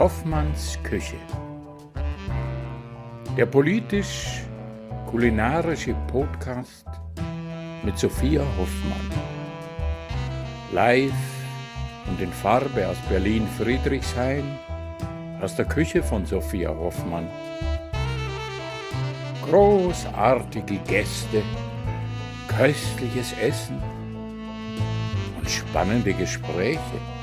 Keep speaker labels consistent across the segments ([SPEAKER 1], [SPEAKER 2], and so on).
[SPEAKER 1] Hoffmanns Küche. Der politisch-kulinarische Podcast mit Sophia Hoffmann. Live und in Farbe aus Berlin-Friedrichshain, aus der Küche von Sophia Hoffmann. Großartige Gäste, köstliches Essen und spannende Gespräche.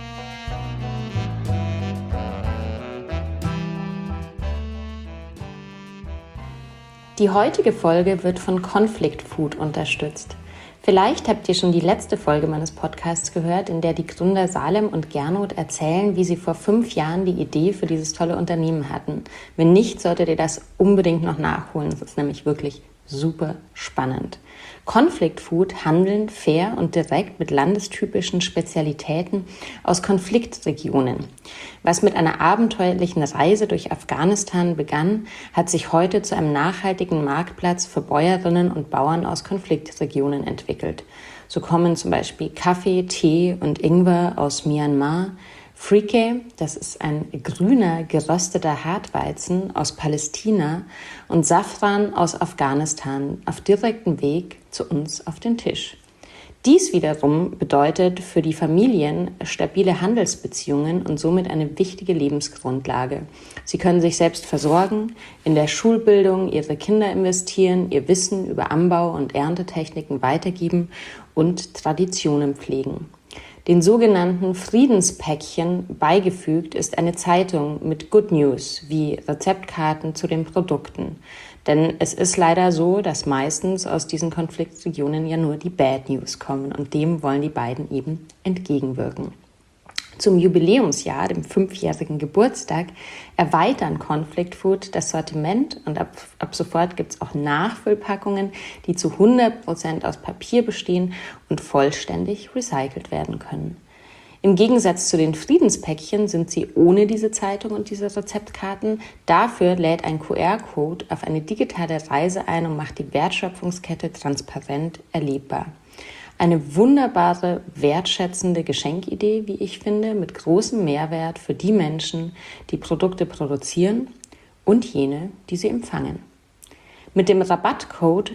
[SPEAKER 2] Die heutige Folge wird von Conflict Food unterstützt. Vielleicht habt ihr schon die letzte Folge meines Podcasts gehört, in der die Gründer Salem und Gernot erzählen, wie sie vor 5 Jahren die Idee für dieses tolle Unternehmen hatten. Wenn nicht, solltet ihr das unbedingt noch nachholen. Das ist nämlich wirklich super spannend. Conflict Food handeln fair und direkt mit landestypischen Spezialitäten aus Konfliktregionen. Was mit einer abenteuerlichen Reise durch Afghanistan begann, hat sich heute zu einem nachhaltigen Marktplatz für Bäuerinnen und Bauern aus Konfliktregionen entwickelt. So kommen zum Beispiel Kaffee, Tee und Ingwer aus Myanmar, Frike, das ist ein grüner, gerösteter Hartweizen aus Palästina, und Safran aus Afghanistan auf direktem Weg zu uns auf den Tisch. Dies wiederum bedeutet für die Familien stabile Handelsbeziehungen und somit eine wichtige Lebensgrundlage. Sie können sich selbst versorgen, in der Schulbildung ihre Kinder investieren, ihr Wissen über Anbau- und Erntetechniken weitergeben und Traditionen pflegen. Den sogenannten Friedenspäckchen beigefügt ist eine Zeitung mit Good News wie Rezeptkarten zu den Produkten. Denn es ist leider so, dass meistens aus diesen Konfliktregionen ja nur die Bad News kommen und dem wollen die beiden eben entgegenwirken. Zum Jubiläumsjahr, dem 5-jährigen Geburtstag, erweitern Conflict Food das Sortiment und ab sofort gibt es auch Nachfüllpackungen, die zu 100% aus Papier bestehen und vollständig recycelt werden können. Im Gegensatz zu den Friedenspäckchen sind sie ohne diese Zeitung und diese Rezeptkarten. Dafür lädt ein QR-Code auf eine digitale Reise ein und macht die Wertschöpfungskette transparent erlebbar. Eine wunderbare, wertschätzende Geschenkidee, wie ich finde, mit großem Mehrwert für die Menschen, die Produkte produzieren und jene, die sie empfangen. Mit dem Rabattcode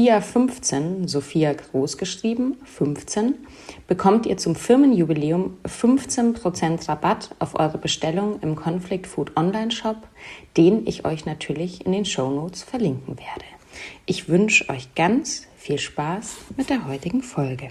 [SPEAKER 2] SOPHIA15, Sophia groß geschrieben, 15, bekommt ihr zum Firmenjubiläum 15% Rabatt auf eure Bestellung im Conflict Food Online-Shop, den ich euch natürlich in den Shownotes verlinken werde. Ich wünsche euch ganz viel Spaß mit der heutigen Folge.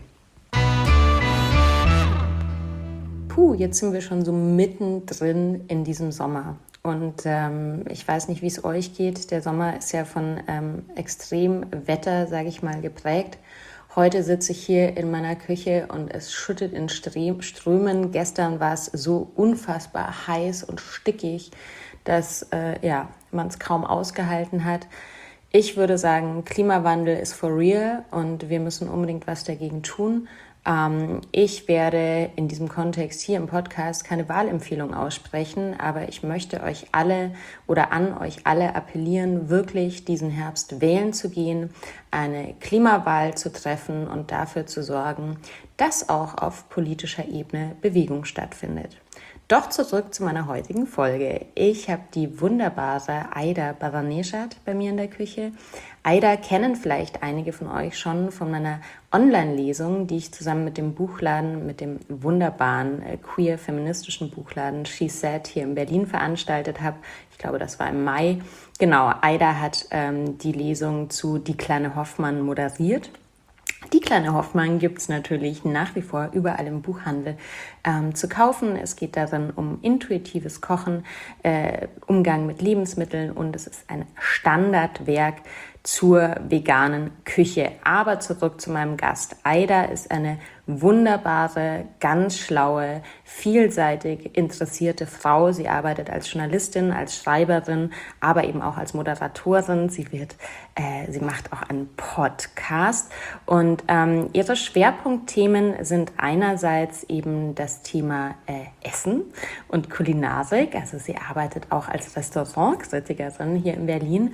[SPEAKER 2] Jetzt sind wir schon so mittendrin in diesem Sommer. Und ich weiß nicht, wie es euch geht. Der Sommer ist ja von Extremwetter, sage ich mal, geprägt. Heute sitze ich hier in meiner Küche und es schüttet in Strömen. Gestern war es so unfassbar heiß und stickig, dass man es kaum ausgehalten hat. Ich würde sagen, Klimawandel ist for real und wir müssen unbedingt was dagegen tun. Ich werde in diesem Kontext hier im Podcast keine Wahlempfehlung aussprechen, aber ich möchte euch alle oder an euch alle appellieren, wirklich diesen Herbst wählen zu gehen, eine Klimawahl zu treffen und dafür zu sorgen, dass auch auf politischer Ebene Bewegung stattfindet. Doch zurück zu meiner heutigen Folge. Ich habe die wunderbare Aida Baranejad bei mir in der Küche. Aida kennen vielleicht einige von euch schon von meiner Online-Lesung, die ich zusammen mit dem Buchladen, mit dem wunderbaren queer-feministischen Buchladen She Said hier in Berlin veranstaltet habe. Ich glaube, das war im Mai. Genau, Aida hat die Lesung zu Die kleine Hoffmann moderiert. Die kleine Hoffmann gibt es natürlich nach wie vor überall im Buchhandel zu kaufen. Es geht darin um intuitives Kochen, Umgang mit Lebensmitteln und es ist ein Standardwerk zur veganen Küche. Aber zurück zu meinem Gast. Aida ist eine wunderbare, ganz schlaue, vielseitig interessierte Frau. Sie arbeitet als Journalistin, als Schreiberin, aber eben auch als Moderatorin. Sie macht auch einen Podcast und ihre Schwerpunktthemen sind einerseits eben das Thema Essen und Kulinarik. Also sie arbeitet auch als Restaurantkritikerin hier in Berlin.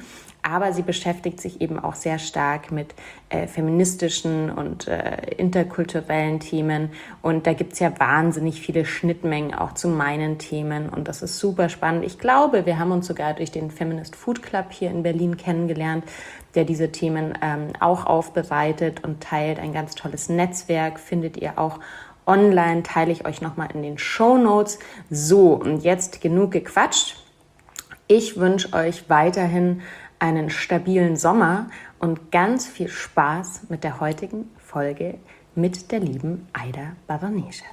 [SPEAKER 2] aber sie beschäftigt sich eben auch sehr stark mit feministischen und interkulturellen Themen. Und da gibt es ja wahnsinnig viele Schnittmengen auch zu meinen Themen. Und das ist super spannend. Ich glaube, wir haben uns sogar durch den Feminist Food Club hier in Berlin kennengelernt, der diese Themen auch aufbereitet und teilt. Ein ganz tolles Netzwerk findet ihr auch online, teile ich euch nochmal in den Shownotes. So, und jetzt genug gequatscht. Ich wünsche euch weiterhin einen stabilen Sommer und ganz viel Spaß mit der heutigen Folge mit der lieben Aida Baraneshat.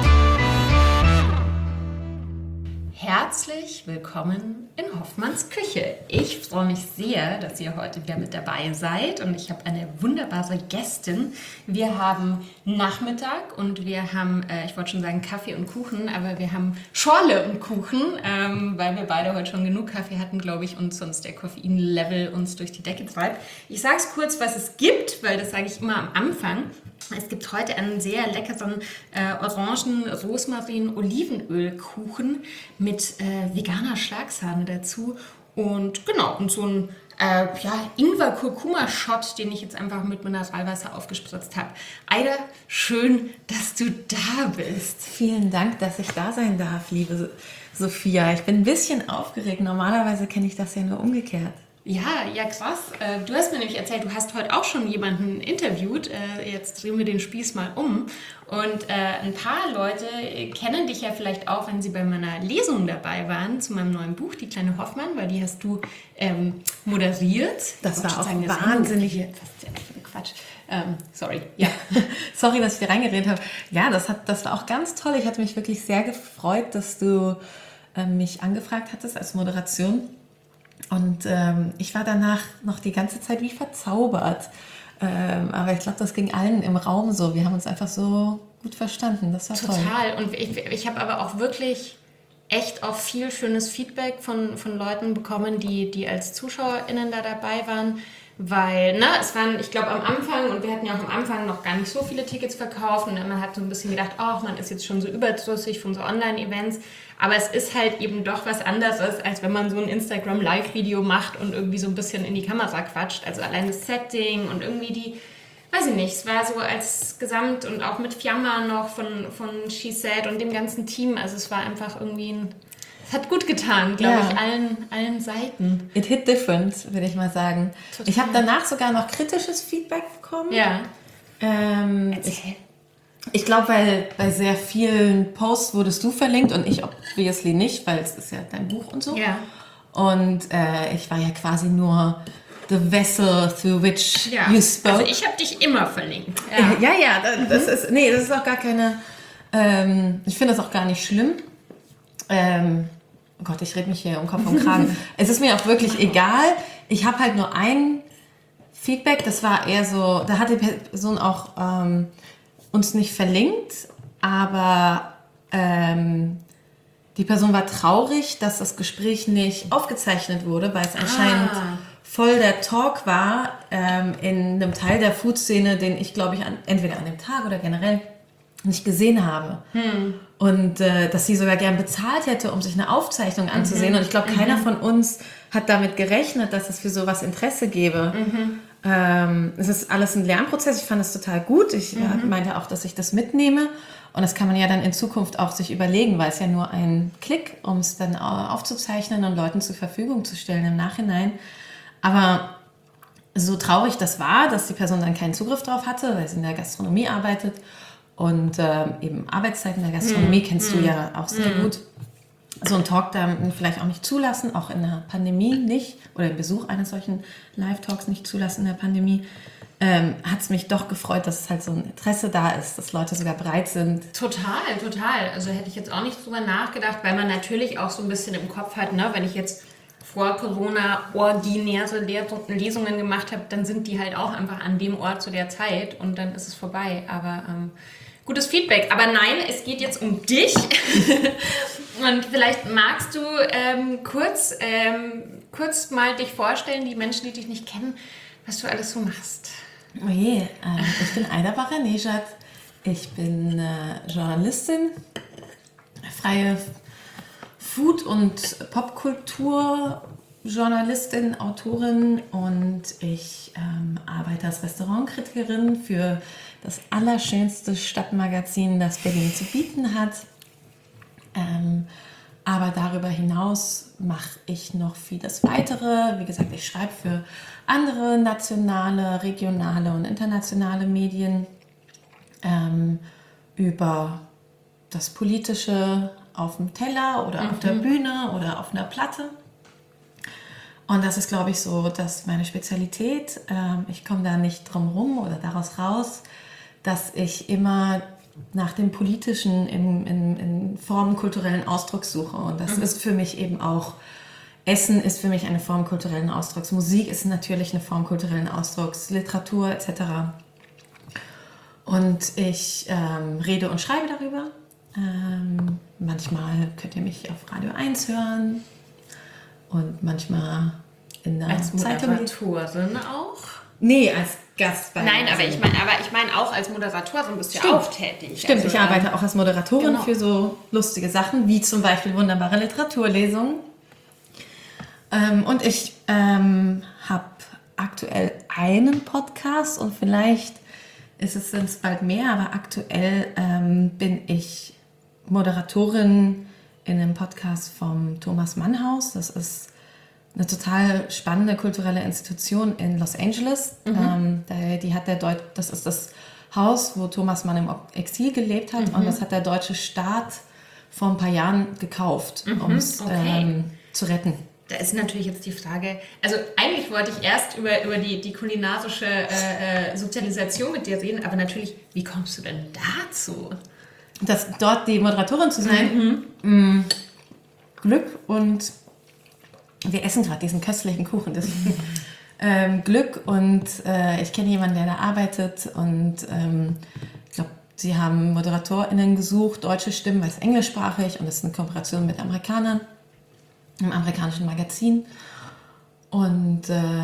[SPEAKER 2] Herzlich willkommen in Hoffmanns Küche. Ich freue mich sehr, dass ihr heute wieder mit dabei seid und ich habe eine wunderbare Gästin. Wir haben Nachmittag und wir haben, ich wollte schon sagen Kaffee und Kuchen, aber wir haben Schorle und Kuchen, weil wir beide heute schon genug Kaffee hatten, glaube ich, und sonst der Koffeinlevel uns durch die Decke treibt. Ich sage es kurz, was es gibt, weil das sage ich immer am Anfang. Es gibt heute einen sehr leckeren Orangen-Rosmarin-Olivenöl-Kuchen mit veganer Schlagsahne dazu und genau, und so ein Ingwer-Kurkuma-Shot, den ich jetzt einfach mit Mineralwasser aufgespritzt habe. Aida, schön, dass du da bist.
[SPEAKER 3] Vielen Dank, dass ich da sein darf, liebe Sophia. Ich bin ein bisschen aufgeregt. Normalerweise kenne ich das ja nur umgekehrt.
[SPEAKER 2] Ja, krass. Du hast mir nämlich erzählt, du hast heute auch schon jemanden interviewt. Jetzt drehen wir den Spieß mal um. Und ein paar Leute kennen dich ja vielleicht auch, wenn sie bei meiner Lesung dabei waren, zu meinem neuen Buch, Die kleine Hoffmann, weil die hast du moderiert.
[SPEAKER 3] Das war auch wahnsinnig.
[SPEAKER 2] Quatsch. Sorry. Ja.
[SPEAKER 3] Sorry, dass ich dir reingeredet habe. Ja, das war auch ganz toll. Ich hatte mich wirklich sehr gefreut, dass du mich angefragt hattest als Moderation. Und ich war danach noch die ganze Zeit wie verzaubert. Aber ich glaube, das ging allen im Raum so. Wir haben uns einfach so gut verstanden. Das war toll.
[SPEAKER 2] Total. Und ich habe aber auch wirklich echt auch viel schönes Feedback von Leuten bekommen, die als ZuschauerInnen da dabei waren. Weil, es waren, ich glaube, am Anfang, und wir hatten ja auch am Anfang noch gar nicht so viele Tickets verkauft und man hat so ein bisschen gedacht, man ist jetzt schon so überdrüssig von so Online-Events. Aber es ist halt eben doch was anderes, als wenn man so ein Instagram-Live-Video macht und irgendwie so ein bisschen in die Kamera quatscht. Also allein das Setting und irgendwie weiß ich nicht, es war so als Gesamt und auch mit Fiamma noch von She Said und dem ganzen Team. Also es war einfach irgendwie es hat gut getan, glaube ich, allen Seiten.
[SPEAKER 3] It hit different, würde ich mal sagen. Total. Ich habe danach sogar noch kritisches Feedback bekommen.
[SPEAKER 2] Ja.
[SPEAKER 3] Ich glaube, weil bei sehr vielen Posts wurdest du verlinkt und ich obviously nicht, weil es ist ja dein Buch und so.
[SPEAKER 2] Ja.
[SPEAKER 3] Und ich war ja quasi nur the vessel through which you spoke.
[SPEAKER 2] Also ich habe dich immer verlinkt.
[SPEAKER 3] Ja, das ist auch gar keine, ich finde das auch gar nicht schlimm. Oh Gott, ich rede mich hier um Kopf und Kragen. Es ist mir auch wirklich egal. Ich habe halt nur ein Feedback, das war eher so, da hat die Person auch uns nicht verlinkt, aber die Person war traurig, dass das Gespräch nicht aufgezeichnet wurde, weil es anscheinend voll der Talk war in einem Teil der Food-Szene, den ich, glaube ich, entweder an dem Tag oder generell nicht gesehen habe. Und dass sie sogar gern bezahlt hätte, um sich eine Aufzeichnung anzusehen. Und ich glaube, keiner von uns hat damit gerechnet, dass es für sowas Interesse gäbe. Es ist alles ein Lernprozess. Ich fand es total gut. Ich meinte auch, dass ich das mitnehme. Und das kann man ja dann in Zukunft auch sich überlegen, weil es ja nur ein Klick, um es dann aufzuzeichnen und Leuten zur Verfügung zu stellen im Nachhinein. Aber so traurig das war, dass die Person dann keinen Zugriff drauf hatte, weil sie in der Gastronomie arbeitet. Und eben Arbeitszeiten der Gastronomie kennst du ja auch sehr gut. So einen Talk dann vielleicht auch nicht zulassen, auch in der Pandemie nicht, oder im Besuch eines solchen Live-Talks nicht zulassen in der Pandemie, hat es mich doch gefreut, dass es halt so ein Interesse da ist, dass Leute sogar bereit sind.
[SPEAKER 2] Total. Also hätte ich jetzt auch nicht drüber nachgedacht, weil man natürlich auch so ein bisschen im Kopf hat, wenn ich jetzt vor Corona ordinäre Lesungen gemacht habe, dann sind die halt auch einfach an dem Ort zu der Zeit und dann ist es vorbei. Aber gutes Feedback. Aber nein, es geht jetzt um dich. Und vielleicht magst du kurz mal dich vorstellen, die Menschen, die dich nicht kennen, was du alles so machst.
[SPEAKER 3] Oh je, ich bin Aida Baraneshat. Ich bin Journalistin, freie Food- und Popkultur Journalistin, Autorin und ich arbeite als Restaurantkritikerin für das allerschönste Stadtmagazin, das Berlin zu bieten hat. Aber darüber hinaus mache ich noch vieles weitere. Wie gesagt, ich schreibe für andere nationale, regionale und internationale Medien über das Politische auf dem Teller oder auf der Bühne oder auf einer Platte. Und das ist, glaube ich, so, dass meine Spezialität, ich komme da nicht drum rum oder daraus raus, dass ich immer nach dem Politischen in Formen kulturellen Ausdrucks suche. Und das ist für mich eben auch, Essen ist für mich eine Form kulturellen Ausdrucks, Musik ist natürlich eine Form kulturellen Ausdrucks, Literatur etc. Und ich rede und schreibe darüber. Manchmal könnt ihr mich auf Radio 1 hören und manchmal in der Zeitung.
[SPEAKER 2] Als Moderatorin auch?
[SPEAKER 3] Nee, als Gast bei
[SPEAKER 2] Nein, aber ich meine auch als Moderatorin bist du ja auch tätig.
[SPEAKER 3] Stimmt,
[SPEAKER 2] also,
[SPEAKER 3] ich arbeite auch als Moderatorin
[SPEAKER 2] genau.
[SPEAKER 3] für so lustige Sachen, wie zum Beispiel wunderbare Literaturlesungen. Und ich habe aktuell einen Podcast und vielleicht sind es bald mehr, aber aktuell bin ich Moderatorin in einem Podcast vom Thomas Mann Haus. Das ist eine total spannende kulturelle Institution in Los Angeles. Das ist das Haus, wo Thomas Mann im Exil gelebt hat und das hat der deutsche Staat vor ein paar Jahren gekauft, um es zu retten.
[SPEAKER 2] Da ist natürlich jetzt die Frage, also eigentlich wollte ich erst über die kulinarische Sozialisation mit dir reden, aber natürlich, wie kommst du denn dazu?
[SPEAKER 3] Dort die Moderatorin zu sein, Glück und wir essen gerade diesen köstlichen Kuchen. Glück und ich kenne jemanden, der da arbeitet und ich glaube, sie haben ModeratorInnen gesucht, deutsche Stimmen, weil es englischsprachig und es ist eine Kooperation mit Amerikanern, einem amerikanischen Magazin. Und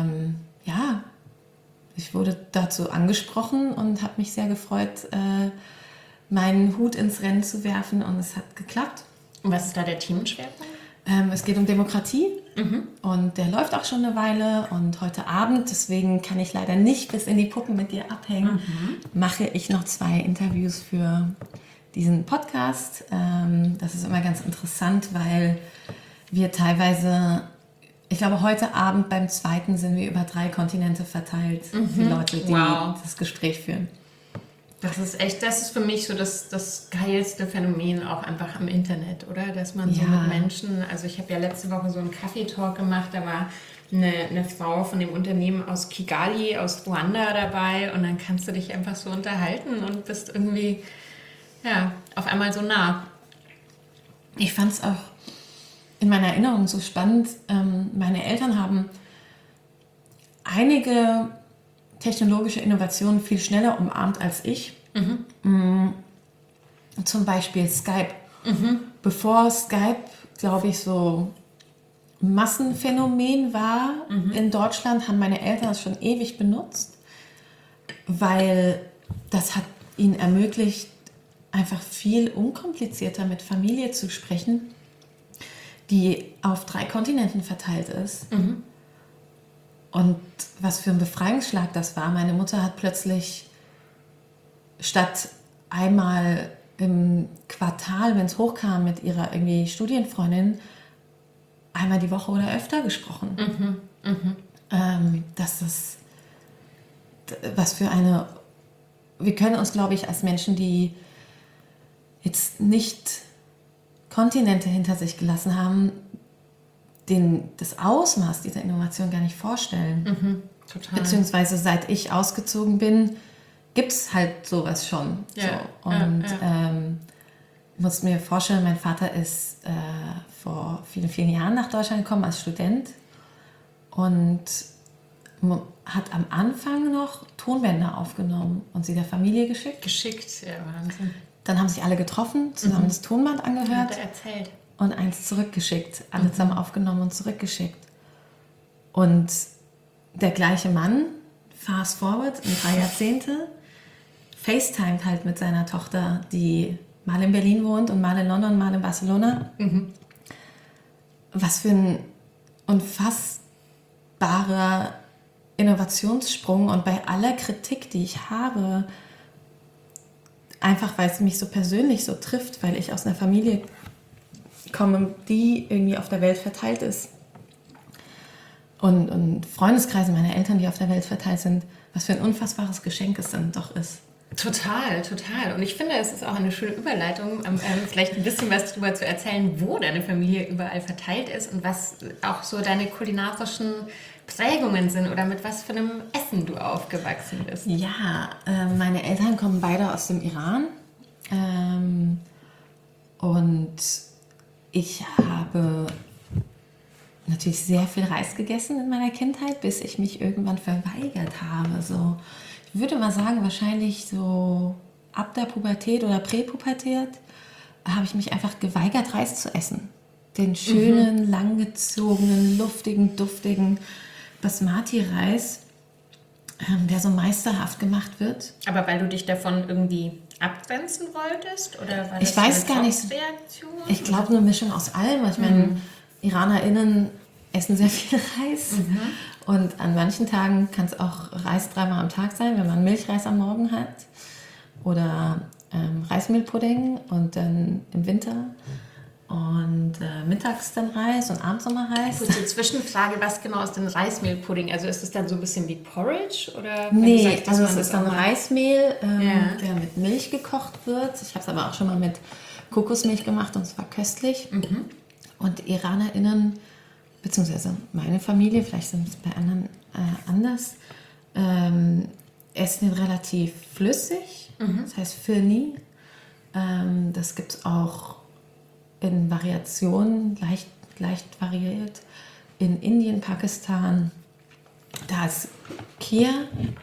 [SPEAKER 3] ich wurde dazu angesprochen und habe mich sehr gefreut, meinen Hut ins Rennen zu werfen und es hat geklappt.
[SPEAKER 2] Und was ist da der Themenschwerpunkt?
[SPEAKER 3] Es geht um Demokratie und der läuft auch schon eine Weile und heute Abend, deswegen kann ich leider nicht bis in die Puppen mit dir abhängen, mache ich noch 2 Interviews für diesen Podcast. Das ist immer ganz interessant, weil wir teilweise, ich glaube heute Abend beim 2. sind wir über 3 Kontinente verteilt, die Leute, die das Gespräch führen.
[SPEAKER 2] Das ist für mich so das geilste Phänomen auch einfach am Internet, oder? Dass man so mit Menschen, also ich habe ja letzte Woche so einen Kaffeetalk gemacht, da war eine Frau von dem Unternehmen aus Kigali, aus Ruanda dabei und dann kannst du dich einfach so unterhalten und bist irgendwie, auf einmal so nah.
[SPEAKER 3] Ich fand es auch in meiner Erinnerung so spannend. Meine Eltern haben einige technologische Innovationen viel schneller umarmt als ich. Zum Beispiel Skype. Bevor Skype, glaube ich, so Massenphänomen war in Deutschland, haben meine Eltern es schon ewig benutzt, weil das hat ihnen ermöglicht, einfach viel unkomplizierter mit Familie zu sprechen, die auf 3 Kontinenten verteilt ist. Und was für ein Befreiungsschlag das war. Meine Mutter hat plötzlich statt einmal im Quartal, wenn es hochkam, mit ihrer irgendwie Studienfreundin, einmal die Woche oder öfter gesprochen. Das ist was für eine... Wir können uns, glaube ich, als Menschen, die jetzt nicht Kontinente hinter sich gelassen haben, das Ausmaß dieser Innovation gar nicht vorstellen.
[SPEAKER 2] Total.
[SPEAKER 3] Beziehungsweise seit ich ausgezogen bin, gibt es halt sowas schon. Ich muss mir vorstellen, mein Vater ist vor vielen, vielen Jahren nach Deutschland gekommen als Student und hat am Anfang noch Tonbänder aufgenommen und sie der Familie geschickt.
[SPEAKER 2] Wahnsinn.
[SPEAKER 3] Dann haben sich alle getroffen, zusammen das Tonband angehört.
[SPEAKER 2] Hat er erzählt.
[SPEAKER 3] Und eins zurückgeschickt. Alle zusammen aufgenommen und zurückgeschickt. Und der gleiche Mann, fast forward, in 3 Jahrzehnte, FaceTimet halt mit seiner Tochter, die mal in Berlin wohnt und mal in London, mal in Barcelona. Was für ein unfassbarer Innovationssprung und bei aller Kritik, die ich habe, einfach weil es mich so persönlich so trifft, weil ich aus einer Familie komme, die irgendwie auf der Welt verteilt ist. Und Freundeskreise meiner Eltern, die auf der Welt verteilt sind, was für ein unfassbares Geschenk es dann doch ist.
[SPEAKER 2] Total, total. Und ich finde, es ist auch eine schöne Überleitung, vielleicht ein bisschen was darüber zu erzählen, wo deine Familie überall verteilt ist und was auch so deine kulinarischen Prägungen sind oder mit was für einem Essen du aufgewachsen bist.
[SPEAKER 3] Ja, meine Eltern kommen beide aus dem Iran. Und ich habe natürlich sehr viel Reis gegessen in meiner Kindheit, bis ich mich irgendwann verweigert habe. So, ich würde mal sagen, wahrscheinlich so ab der Pubertät oder Präpubertät habe ich mich einfach geweigert, Reis zu essen. Den schönen, langgezogenen, luftigen, duftigen Basmati-Reis, der so meisterhaft gemacht wird.
[SPEAKER 2] Aber weil du dich davon irgendwie abgrenzen wolltest? Oder war das
[SPEAKER 3] ich weiß gar nicht. Ich glaube, eine Mischung aus allem. Ich meine, IranerInnen essen sehr viel Reis. Und an manchen Tagen kann es auch Reis 3-mal am Tag sein, wenn man Milchreis am Morgen hat. Oder Reismehlpudding und dann im Winter. Und mittags dann Reis und abends nochmal Reis.
[SPEAKER 2] Kurze Zwischenfrage, was genau ist denn Reismehlpudding? Also ist es dann so ein bisschen wie Porridge? Oder
[SPEAKER 3] Nee,
[SPEAKER 2] sagst,
[SPEAKER 3] also es ist dann Reismehl, der mit Milch gekocht wird. Ich habe es aber auch schon mal mit Kokosmilch gemacht und es war köstlich. Und IranerInnen, beziehungsweise meine Familie, vielleicht sind es bei anderen anders, essen ihn relativ flüssig. Das heißt Firni. Das gibt es auch in Variationen, leicht variiert, in Indien, Pakistan. Da ist Kheer.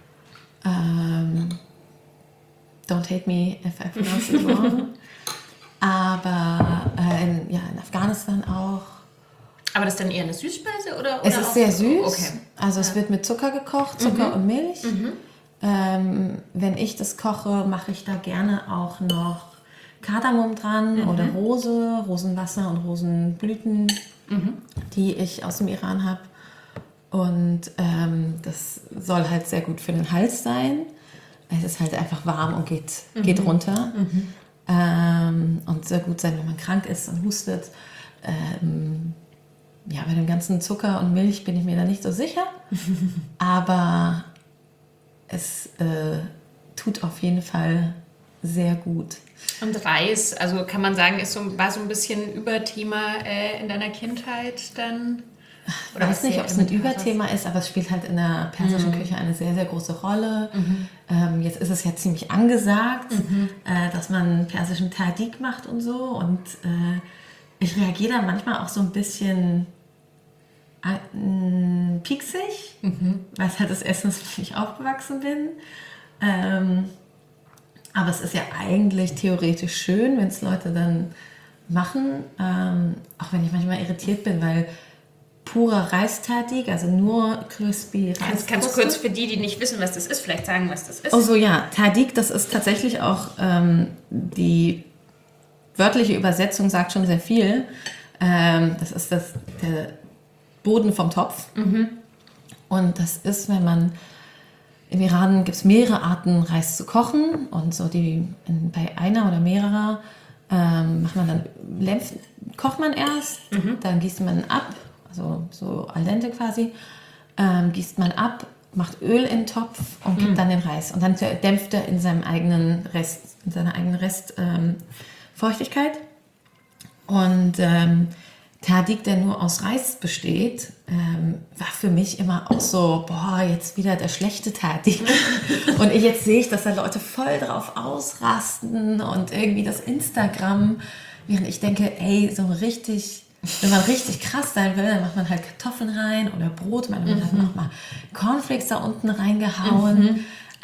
[SPEAKER 3] Don't hate me if I pronounce it wrong. Aber in Afghanistan auch.
[SPEAKER 2] Aber das ist dann eher eine Süßspeise? Oder
[SPEAKER 3] Es ist sehr süß.
[SPEAKER 2] Okay.
[SPEAKER 3] Also es wird mit Zucker gekocht, Zucker und Milch. Wenn ich das koche, mache ich da gerne auch noch Kardamom dran oder Rosenwasser und Rosenblüten, die ich aus dem Iran habe. Und das soll halt sehr gut für den Hals sein. Es ist halt einfach warm und geht runter. Und sehr gut sein, wenn man krank ist und hustet. Bei dem ganzen Zucker und Milch bin ich mir da nicht so sicher. Aber es tut auf jeden Fall sehr gut.
[SPEAKER 2] Und Reis, also kann man sagen, war so ein bisschen Überthema in deiner Kindheit dann?
[SPEAKER 3] Ich weiß nicht, ob es ein Überthema ist, aber es spielt halt in der persischen Küche eine sehr, sehr große Rolle. Jetzt ist es ja ziemlich angesagt, dass man persischen Tahdig macht und so. Und ich reagiere da manchmal auch so ein bisschen pieksig, weil es halt das Essen ist, wofür ich aufgewachsen bin. Aber es ist ja eigentlich theoretisch schön, wenn es Leute dann machen, auch wenn ich manchmal irritiert bin, weil purer Reistahdig, also nur crispy Reis.
[SPEAKER 2] Kannst du kurz für die nicht wissen, was das ist, vielleicht sagen, was das ist?
[SPEAKER 3] Oh so, ja, Tahdig, das ist tatsächlich auch die wörtliche Übersetzung sagt schon sehr viel. Das ist der Boden vom Topf. Und das ist, wenn man im Iran gibt es mehrere Arten, Reis zu kochen. Und so bei einer oder mehrerer kocht man erst, dann gießt man ab, also so al dente quasi, gießt man ab, macht Öl in den Topf und gibt dann den Reis. Und dann dämpft er in seiner eigenen Feuchtigkeit. Und Tahdig, der nur aus Reis besteht, war für mich immer auch so, jetzt wieder der schlechte Tahdig. Und jetzt sehe ich, dass da Leute voll drauf ausrasten und irgendwie das Instagram, während ich denke, so richtig, wenn man richtig krass sein will, dann macht man halt Kartoffeln rein oder Brot, man hat noch mal Cornflakes da unten reingehauen.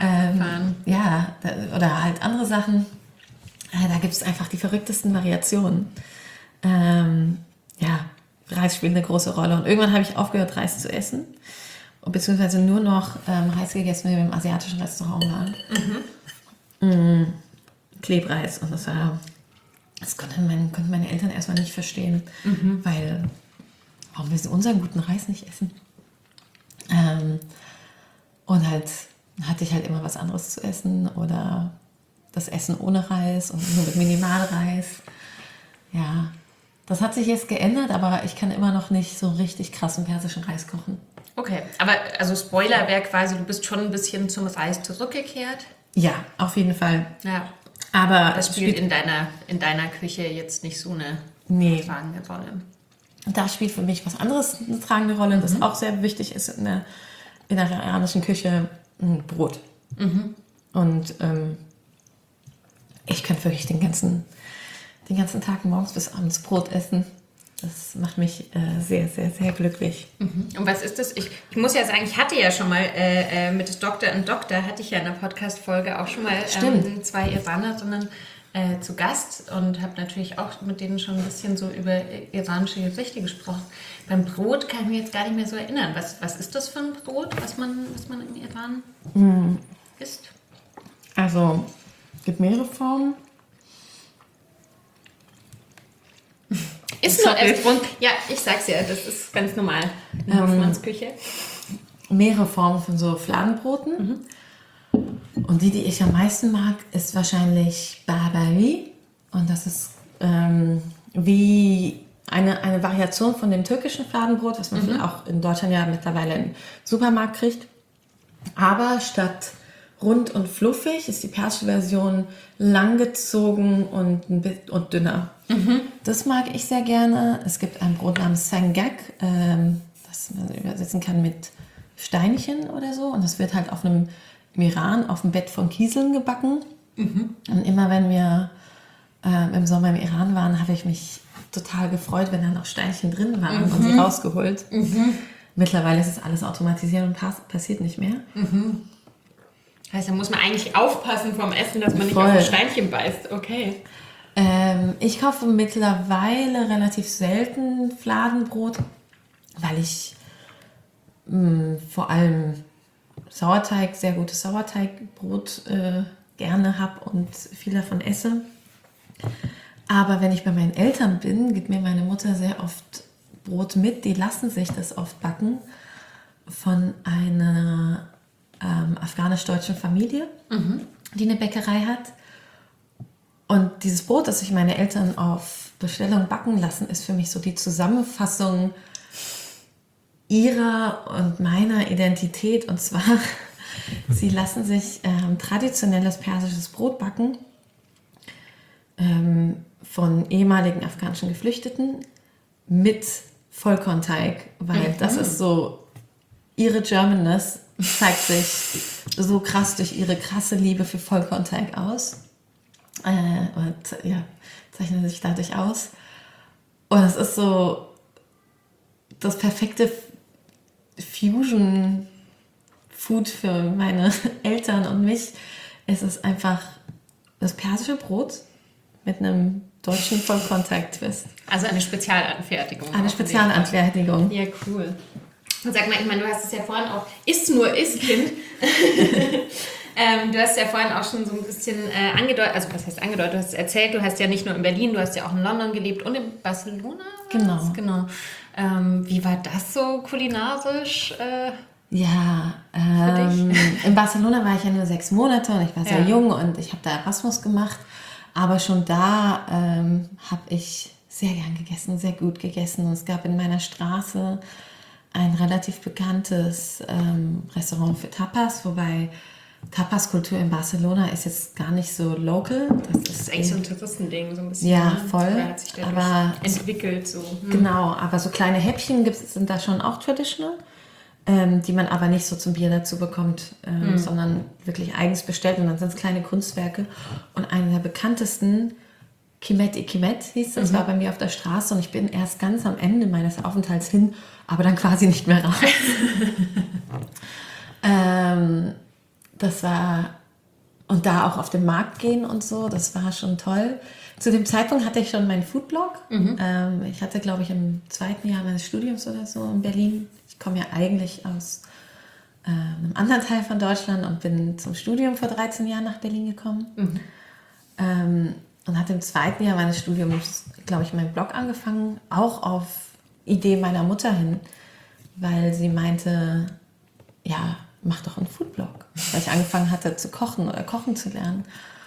[SPEAKER 3] Oder halt andere Sachen. Da gibt es einfach die verrücktesten Variationen. Reis spielt eine große Rolle. Und irgendwann habe ich aufgehört, Reis zu essen. Beziehungsweise nur noch Reis gegessen, wenn wir im asiatischen Restaurant waren. Klebreis. Und das konnten meine Eltern erstmal nicht verstehen, weil warum wir unseren guten Reis nicht essen? Und halt hatte ich halt immer was anderes zu essen oder das Essen ohne Reis und nur mit Minimalreis. Ja, das hat sich jetzt geändert, aber ich kann immer noch nicht so richtig krassen persischen Reis kochen.
[SPEAKER 2] Okay, aber also Spoiler wäre quasi, du bist schon ein bisschen zum Reis zurückgekehrt.
[SPEAKER 3] Ja, auf jeden Fall.
[SPEAKER 2] Ja.
[SPEAKER 3] Aber
[SPEAKER 2] Das spielt in deiner Küche jetzt nicht so eine tragende Rolle.
[SPEAKER 3] Da spielt für mich was anderes eine tragende Rolle, das auch sehr wichtig ist in der iranischen Küche, Brot. Und ich könnte wirklich den ganzen Tag morgens bis abends Brot essen. Das macht mich sehr, sehr, sehr glücklich.
[SPEAKER 2] Und was ist das? Ich muss ja sagen, ich hatte ja schon mal mit Dr. & Doktor, hatte ich ja in der Podcast-Folge auch schon mal 2 Iranerinnen zu Gast und habe natürlich auch mit denen schon ein bisschen so über iranische Gerichte gesprochen. Beim Brot kann ich mich jetzt gar nicht mehr so erinnern. Was ist das für ein Brot, was man im Iran isst?
[SPEAKER 3] Also, es gibt mehrere Formen.
[SPEAKER 2] Ist nur Essbrot. Ja, ich sag's ja, das ist ganz normal in Hoffmanns Küche.
[SPEAKER 3] Mehrere Formen von so Fladenbroten. Und die ich am meisten mag, ist wahrscheinlich Barbari. Und das ist wie eine Variation von dem türkischen Fladenbrot, was man auch in Deutschland ja mittlerweile im Supermarkt kriegt. Aber statt rund und fluffig ist die persische Version langgezogen und dünner. Das mag ich sehr gerne. Es gibt ein Brot namens Sangak, das man übersetzen kann mit Steinchen oder so. Und das wird halt im Iran auf dem Bett von Kieseln gebacken. Und immer wenn wir im Sommer im Iran waren, habe ich mich total gefreut, wenn da noch Steinchen drin waren und sie rausgeholt. Mittlerweile ist es alles automatisiert und passiert nicht mehr.
[SPEAKER 2] Heißt, da muss man eigentlich aufpassen vom Essen, dass man nicht auf ein Steinchen beißt. Okay.
[SPEAKER 3] Ich kaufe mittlerweile relativ selten Fladenbrot, weil ich vor allem Sauerteig, sehr gutes Sauerteigbrot gerne habe und viel davon esse. Aber wenn ich bei meinen Eltern bin, gibt mir meine Mutter sehr oft Brot mit. Die lassen sich das oft backen von einer afghanisch-deutschen Familie, die eine Bäckerei hat. Und dieses Brot, das sich meine Eltern auf Bestellung backen lassen, ist für mich so die Zusammenfassung ihrer und meiner Identität. Und zwar, sie lassen sich traditionelles persisches Brot backen von ehemaligen afghanischen Geflüchteten mit Vollkornteig, weil das ist so, ihre Germanness zeigt sich so krass durch ihre krasse Liebe für Vollkornteig aus. Und ja, zeichnet sich dadurch aus. Und es ist so das perfekte Fusion-Food für meine Eltern und mich. Es ist einfach das persische Brot mit einem deutschen Vollkornteig-Twist.
[SPEAKER 2] Also eine Spezialanfertigung.
[SPEAKER 3] Eine Spezialanfertigung.
[SPEAKER 2] Ja, cool. Und sag mal, ich meine, du hast es ja vorhin auch, isst Kind. Du hast ja vorhin auch schon so ein bisschen angedeutet, also was heißt angedeutet, du hast erzählt, du hast ja nicht nur in Berlin, du hast ja auch in London gelebt und in Barcelona. Genau. Wie war das so kulinarisch?
[SPEAKER 3] Ja, in Barcelona war ich ja nur 6 Monate und ich war sehr jung und ich habe da Erasmus gemacht. Aber schon da habe ich sehr gern gegessen, sehr gut gegessen. Und es gab in meiner Straße ein relativ bekanntes Restaurant für Tapas, wobei Tapas-Kultur in Barcelona ist jetzt gar nicht so local. Das ist
[SPEAKER 2] eigentlich so ein Touristending, so ein bisschen.
[SPEAKER 3] Ja, voll.
[SPEAKER 2] Da hat sich entwickelt. So.
[SPEAKER 3] Genau, aber so kleine Häppchen sind da schon auch traditional, die man aber nicht so zum Bier dazu bekommt, sondern wirklich eigens bestellt. Und dann sind es kleine Kunstwerke. Und einer der bekanntesten, Kimet hieß das, war bei mir auf der Straße und ich bin erst ganz am Ende meines Aufenthalts hin, aber dann quasi nicht mehr raus. Das war, und da auch auf den Markt gehen und so, das war schon toll. Zu dem Zeitpunkt hatte ich schon meinen Foodblog. Ich hatte, glaube ich, im 2. Jahr meines Studiums oder so in Berlin. Ich komme ja eigentlich aus einem anderen Teil von Deutschland und bin zum Studium vor 13 Jahren nach Berlin gekommen. Und hatte im 2. Jahr meines Studiums, glaube ich, meinen Blog angefangen, auch auf Idee meiner Mutter hin, weil sie meinte, ja, mach doch einen Foodblog, weil ich angefangen hatte zu kochen oder kochen zu lernen.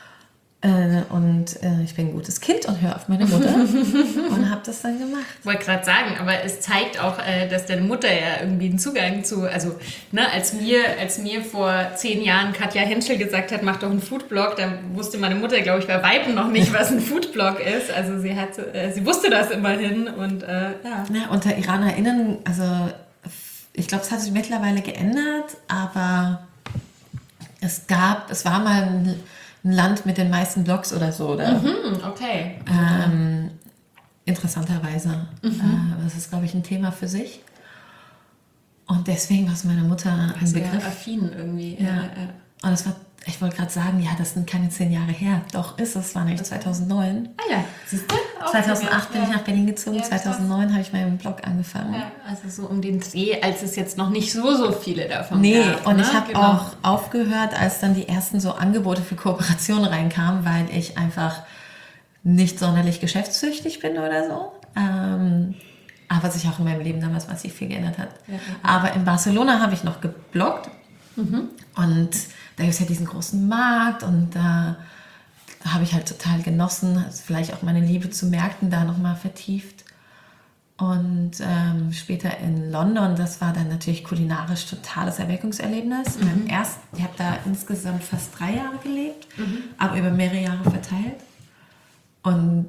[SPEAKER 3] Ich bin ein gutes Kind und höre auf meine Mutter und habe das dann gemacht.
[SPEAKER 2] Ich wollte gerade sagen, aber es zeigt auch, dass deine Mutter ja irgendwie einen Zugang zu, also ne, als mir vor 10 Jahren Katja Henschel gesagt hat, mach doch einen Foodblog, da wusste meine Mutter, glaube ich, bei Weitem noch nicht, was ein Foodblog ist. Also sie wusste das immerhin und ja.
[SPEAKER 3] Ja, unter IranerInnen, also ich glaube, es hat sich mittlerweile geändert, aber es war mal ein Land mit den meisten Blogs oder so. Oder?
[SPEAKER 2] Okay.
[SPEAKER 3] Interessanterweise. Das ist, glaube ich, ein Thema für sich. Und deswegen war es meiner Mutter ein Begriff.
[SPEAKER 2] Affin irgendwie.
[SPEAKER 3] Ja. Und es war, ich wollte gerade sagen, ja, das sind keine 10 Jahre her. Doch, ist es. War nämlich 2009.
[SPEAKER 2] Ah ja, siehst du?
[SPEAKER 3] 2008 bin ich nach Berlin gezogen. Ja, 2009 habe ich meinen Blog angefangen.
[SPEAKER 2] Ja, also so um den Dreh, als es jetzt noch nicht so viele davon gab.
[SPEAKER 3] Und ich habe auch aufgehört, als dann die ersten so Angebote für Kooperationen reinkamen, weil ich einfach nicht sonderlich geschäftssüchtig bin oder so. Aber sich auch in meinem Leben damals massiv viel geändert hat. Ja. Aber in Barcelona habe ich noch gebloggt. Und da gibt es ja diesen großen Markt und da habe ich halt total genossen, also vielleicht auch meine Liebe zu Märkten da nochmal vertieft. Und später in London, das war dann natürlich kulinarisch totales Erweckungserlebnis. Ich habe da insgesamt fast 3 Jahre gelebt, aber über mehrere Jahre verteilt. Und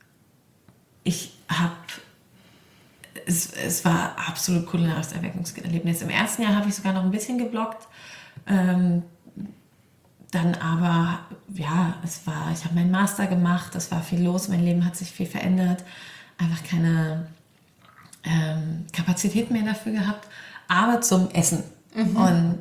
[SPEAKER 3] es war absolut kulinarisches Erweckungserlebnis. Im ersten Jahr habe ich sogar noch ein bisschen gebloggt. Dann aber, ja, ich habe meinen Master gemacht, es war viel los, mein Leben hat sich viel verändert, einfach keine Kapazität mehr dafür gehabt, aber zum Essen. Und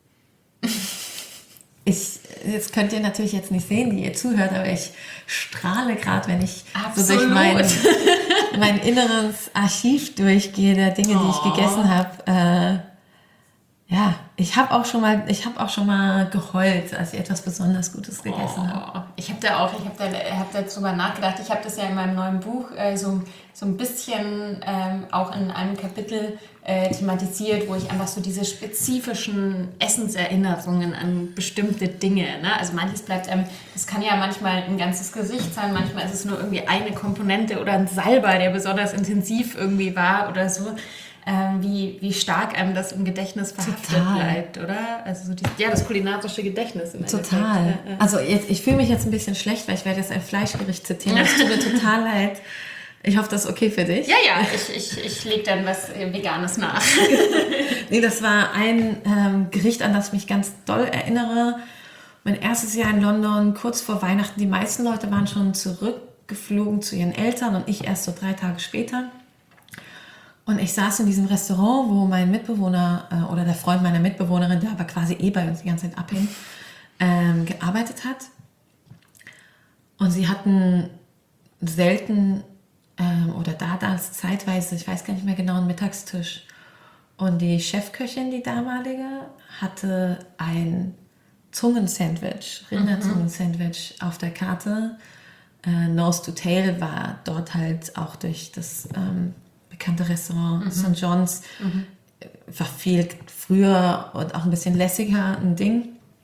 [SPEAKER 3] jetzt könnt ihr natürlich jetzt nicht sehen, die ihr zuhört, aber ich strahle gerade, wenn ich so durch mein inneres Archiv durchgehe, der Dinge, die ich gegessen habe. Ja, ich habe auch schon mal geheult, als ich etwas besonders Gutes gegessen habe.
[SPEAKER 2] Ich habe da drüber nachgedacht. Ich habe das ja in meinem neuen Buch so ein bisschen auch in einem Kapitel thematisiert, wo ich einfach so diese spezifischen Essenserinnerungen an bestimmte Dinge, ne? Also manches bleibt einem, das kann ja manchmal ein ganzes Gesicht sein, manchmal ist es nur irgendwie eine Komponente oder ein Salbei, der besonders intensiv irgendwie war oder so. Wie stark einem das im Gedächtnis verhaftet bleibt, oder? Also so das kulinarische Gedächtnis im Endeffekt.
[SPEAKER 3] Total. Also ich fühle mich jetzt ein bisschen schlecht, weil ich werde jetzt ein Fleischgericht zitieren. Es tut mir total leid. Ich hoffe, das ist okay für dich.
[SPEAKER 2] Ja, ich lege dann was Veganes nach.
[SPEAKER 3] Nee, das war ein Gericht, an das ich mich ganz doll erinnere. Mein erstes Jahr in London, kurz vor Weihnachten. Die meisten Leute waren schon zurückgeflogen zu ihren Eltern und ich erst so 3 Tage später. Und ich saß in diesem Restaurant, wo mein Mitbewohner oder der Freund meiner Mitbewohnerin, der aber quasi bei uns die ganze Zeit abhing, gearbeitet hat. Und sie hatten selten oder damals zeitweise, ich weiß gar nicht mehr genau, einen Mittagstisch. Und die Chefköchin, die damalige, hatte ein Zungensandwich, Rinderzungensandwich auf der Karte. Nose to Tail war dort halt auch durch das bekannte Restaurant St. John's, war viel früher und auch ein bisschen lässiger ein Ding.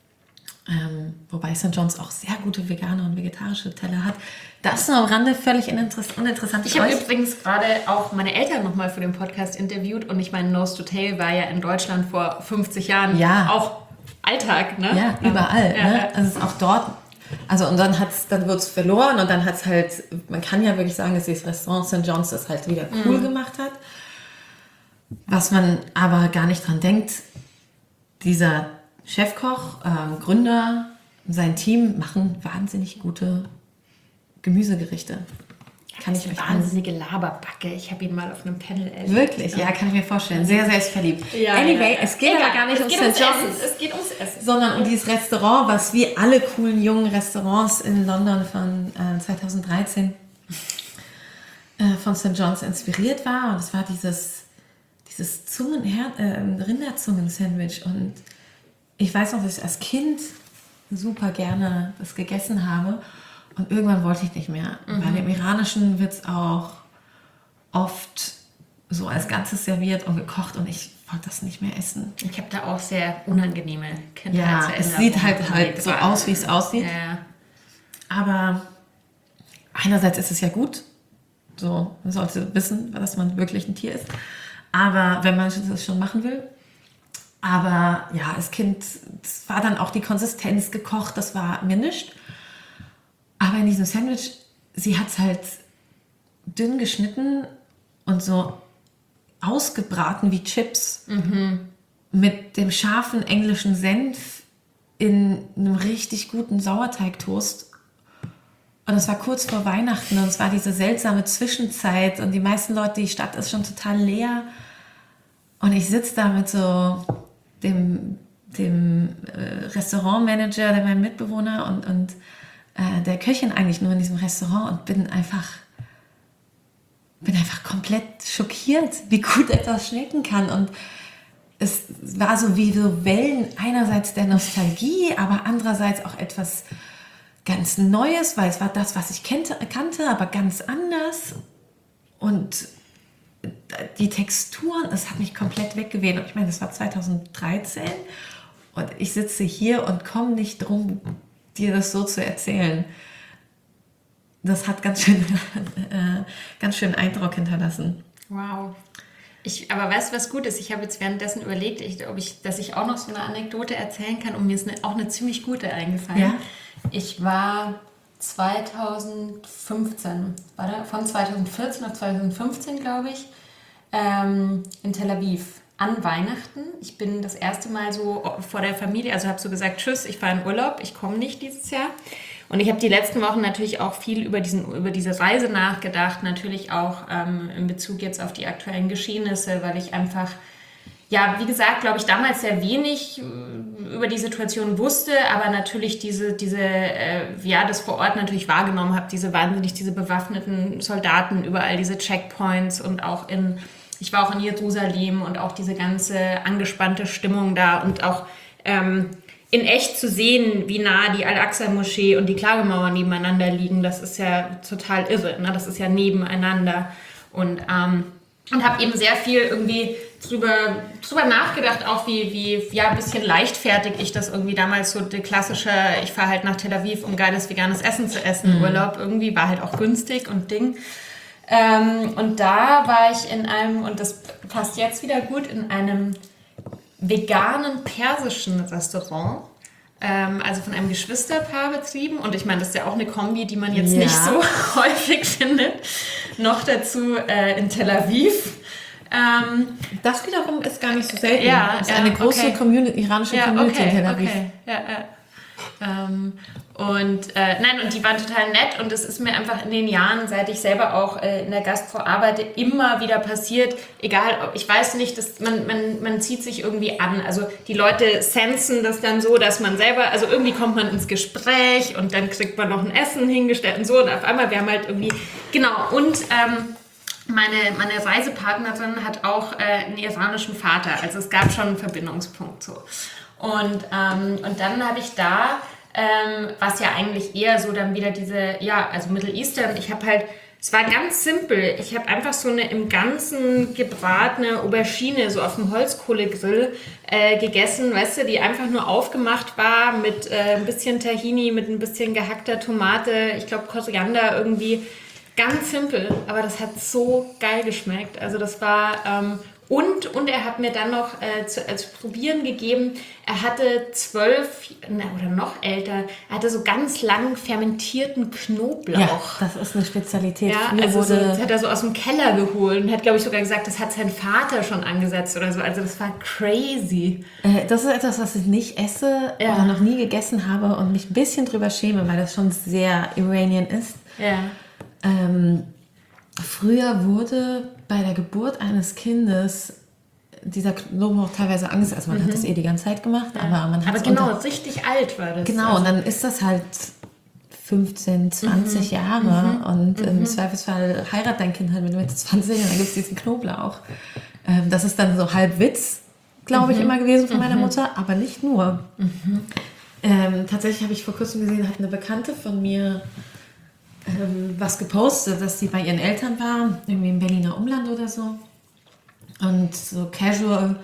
[SPEAKER 3] Wobei St. John's auch sehr gute vegane und vegetarische Teller hat. Das nur am Rande völlig uninteressant.
[SPEAKER 2] Ich habe übrigens gerade auch meine Eltern nochmal für den Podcast interviewt und ich meine, Nose to Tail war ja in Deutschland vor 50 Jahren auch Alltag, ne?
[SPEAKER 3] Ja, überall. Ne? Also es ist auch dort. Also und dann wird es verloren und dann hat es halt, man kann ja wirklich sagen, dass dieses Restaurant St. John's das halt wieder cool gemacht hat. Was man aber gar nicht dran denkt, dieser Chefkoch, Gründer, sein Team machen wahnsinnig gute Gemüsegerichte. Kann ich euch
[SPEAKER 2] wahnsinnige Laberbacke. Ich habe ihn mal auf einem Panel erlebt.
[SPEAKER 3] Wirklich? Ja, kann ich mir vorstellen. Sehr selbstverliebt. Ja, anyway, es geht aber gar nicht um St. John's.
[SPEAKER 2] Es geht ums Essen.
[SPEAKER 3] Sondern um dieses Restaurant, was wie alle coolen jungen Restaurants in London von 2013 von St. John's inspiriert war. Und es war dieses Rinderzungen-Sandwich. Und ich weiß noch, dass ich als Kind super gerne das gegessen habe. Und irgendwann wollte ich nicht mehr. Weil im Iranischen wird es auch oft so als Ganzes serviert und gekocht und ich wollte das nicht mehr essen.
[SPEAKER 2] Ich habe da auch sehr unangenehme
[SPEAKER 3] Ja,
[SPEAKER 2] Kindheitserinnerungen.
[SPEAKER 3] es sieht halt so aus, wie es aussieht.
[SPEAKER 2] Ja.
[SPEAKER 3] Aber einerseits ist es ja gut, so, man sollte wissen, dass man wirklich ein Tier ist. Aber wenn man das schon machen will. Aber ja, als Kind, das war dann auch die Konsistenz gekocht, das war mir nichts. Aber in diesem Sandwich, sie hat es halt dünn geschnitten und so ausgebraten wie Chips. Mit dem scharfen englischen Senf in einem richtig guten Sauerteigtoast. Und es war kurz vor Weihnachten und es war diese seltsame Zwischenzeit und die meisten Leute, die Stadt ist schon total leer. Und ich sitze da mit so dem Restaurantmanager, mein Mitbewohner und der Köchin eigentlich nur in diesem Restaurant und bin einfach komplett schockiert, wie gut etwas schmecken kann. Und es war so wie so Wellen einerseits der Nostalgie, aber andererseits auch etwas ganz Neues, weil es war das, was ich kannte, aber ganz anders. Und die Texturen, es hat mich komplett weggeweht. Und ich meine, das war 2013 und ich sitze hier und komme nicht drum, dir das so zu erzählen. Das hat ganz schön Eindruck hinterlassen.
[SPEAKER 2] Wow. Aber weißt du, was gut ist? Ich habe jetzt währenddessen überlegt, dass ich auch noch so eine Anekdote erzählen kann und mir ist auch eine ziemlich gute eingefallen.
[SPEAKER 3] Ja?
[SPEAKER 2] Ich war 2015, von 2014 auf 2015, glaube ich, in Tel Aviv an Weihnachten. Ich bin das erste Mal so vor der Familie, also habe so gesagt, tschüss, ich fahre in Urlaub, ich komme nicht dieses Jahr. Und ich habe die letzten Wochen natürlich auch viel über diese Reise nachgedacht, natürlich auch in Bezug jetzt auf die aktuellen Geschehnisse, weil ich einfach, ja, wie gesagt, glaube ich, damals sehr wenig über die Situation wusste, aber natürlich das vor Ort natürlich wahrgenommen habe, diese bewaffneten Soldaten, überall diese Checkpoints und ich war auch in Jerusalem und auch diese ganze angespannte Stimmung da und auch in echt zu sehen, wie nah die Al-Aqsa-Moschee und die Klagemauer nebeneinander liegen, das ist ja total irre, ne? Das ist ja nebeneinander und habe eben sehr viel irgendwie drüber nachgedacht, auch wie ein bisschen leichtfertig ich das irgendwie damals so die klassische, ich fahre halt nach Tel Aviv, um geiles veganes Essen zu essen, Urlaub irgendwie, war halt auch günstig und Ding. Und da war ich und das passt jetzt wieder gut, in einem veganen persischen Restaurant, also von einem Geschwisterpaar betrieben. Und ich meine, das ist ja auch eine Kombi, die man jetzt nicht so häufig findet. Noch dazu in Tel Aviv.
[SPEAKER 3] Das wiederum ist gar nicht so selten.
[SPEAKER 2] Ja,
[SPEAKER 3] das ist eine große iranische Community in Tel Aviv. Und die waren total nett und es ist mir einfach in den Jahren, seit ich selber auch in der Gastro arbeite, immer wieder passiert, egal, ich weiß nicht, man zieht sich irgendwie an, also die Leute sensen das dann so, dass man selber, also irgendwie kommt man ins Gespräch und dann kriegt man noch ein Essen hingestellt und so und auf einmal, wir haben halt irgendwie, genau, und meine Reisepartnerin hat auch einen iranischen Vater, also es gab schon einen Verbindungspunkt so. Und dann habe ich da, was ja eigentlich eher so dann wieder also Middle Eastern, es war ganz simpel, ich habe einfach so eine im Ganzen gebratene Aubergine so auf dem Holzkohlegrill gegessen, weißt du, die einfach nur aufgemacht war mit ein bisschen Tahini, mit ein bisschen gehackter Tomate, ich glaube Koriander irgendwie, ganz simpel, aber das hat so geil geschmeckt, also das war... Und er hat mir dann noch als Probieren gegeben, er hatte 12, oder noch älter, er hatte so ganz lang fermentierten Knoblauch. Ja, das ist eine Spezialität.
[SPEAKER 2] Ja, also das hat er so aus dem Keller geholt und hat, glaube ich, sogar gesagt, das hat sein Vater schon angesetzt oder so. Also das war crazy.
[SPEAKER 3] Das ist etwas, was ich nicht esse oder noch nie gegessen habe und mich ein bisschen drüber schäme, weil das schon sehr Iranian ist.
[SPEAKER 2] Ja.
[SPEAKER 3] Früher wurde bei der Geburt eines Kindes dieser Knoblauch teilweise angesetzt. Also man hat das die ganze Zeit gemacht, aber man hat
[SPEAKER 2] es richtig alt war das.
[SPEAKER 3] Genau, also. Und dann ist das halt 15, 20 Jahre und im Zweifelsfall heiratet dein Kind halt mit Mitte 20 und dann gibt es diesen Knoblauch. Das ist dann so halb Witz, glaube ich, immer gewesen von meiner Mutter, aber nicht nur. Tatsächlich habe ich vor kurzem gesehen, hat eine Bekannte von mir was gepostet, dass sie bei ihren Eltern war, irgendwie im Berliner Umland oder so. und so casual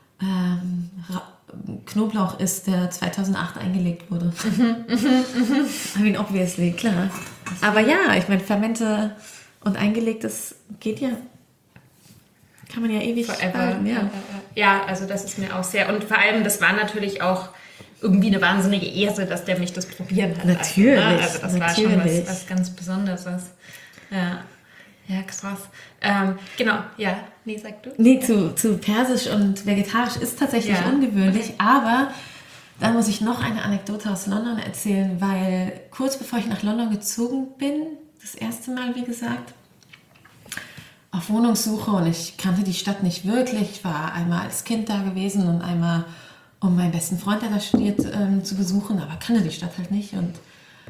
[SPEAKER 3] Knoblauch ist, der 2008 eingelegt wurde. I mean, obviously, klar. Aber ja, ich meine, Fermente und eingelegtes geht ja, kann man ja ewig halten, ja.
[SPEAKER 4] Ja, also das ist mir auch sehr, und vor allem, das war natürlich auch irgendwie eine wahnsinnige Ehre, dass der mich das probieren hat.
[SPEAKER 3] Natürlich,
[SPEAKER 4] Also das war schon was ganz Besonderes. Ja, krass. Genau, ja, nee, sag du.
[SPEAKER 3] Nee, zu persisch und vegetarisch ist tatsächlich ungewöhnlich, aber da muss ich noch eine Anekdote aus London erzählen, weil kurz bevor ich nach London gezogen bin, das erste Mal, wie gesagt, auf Wohnungssuche, und ich kannte die Stadt nicht wirklich. Ich war einmal als Kind da gewesen und einmal, um meinen besten Freund, der da studiert, zu besuchen, aber kannte die Stadt halt nicht und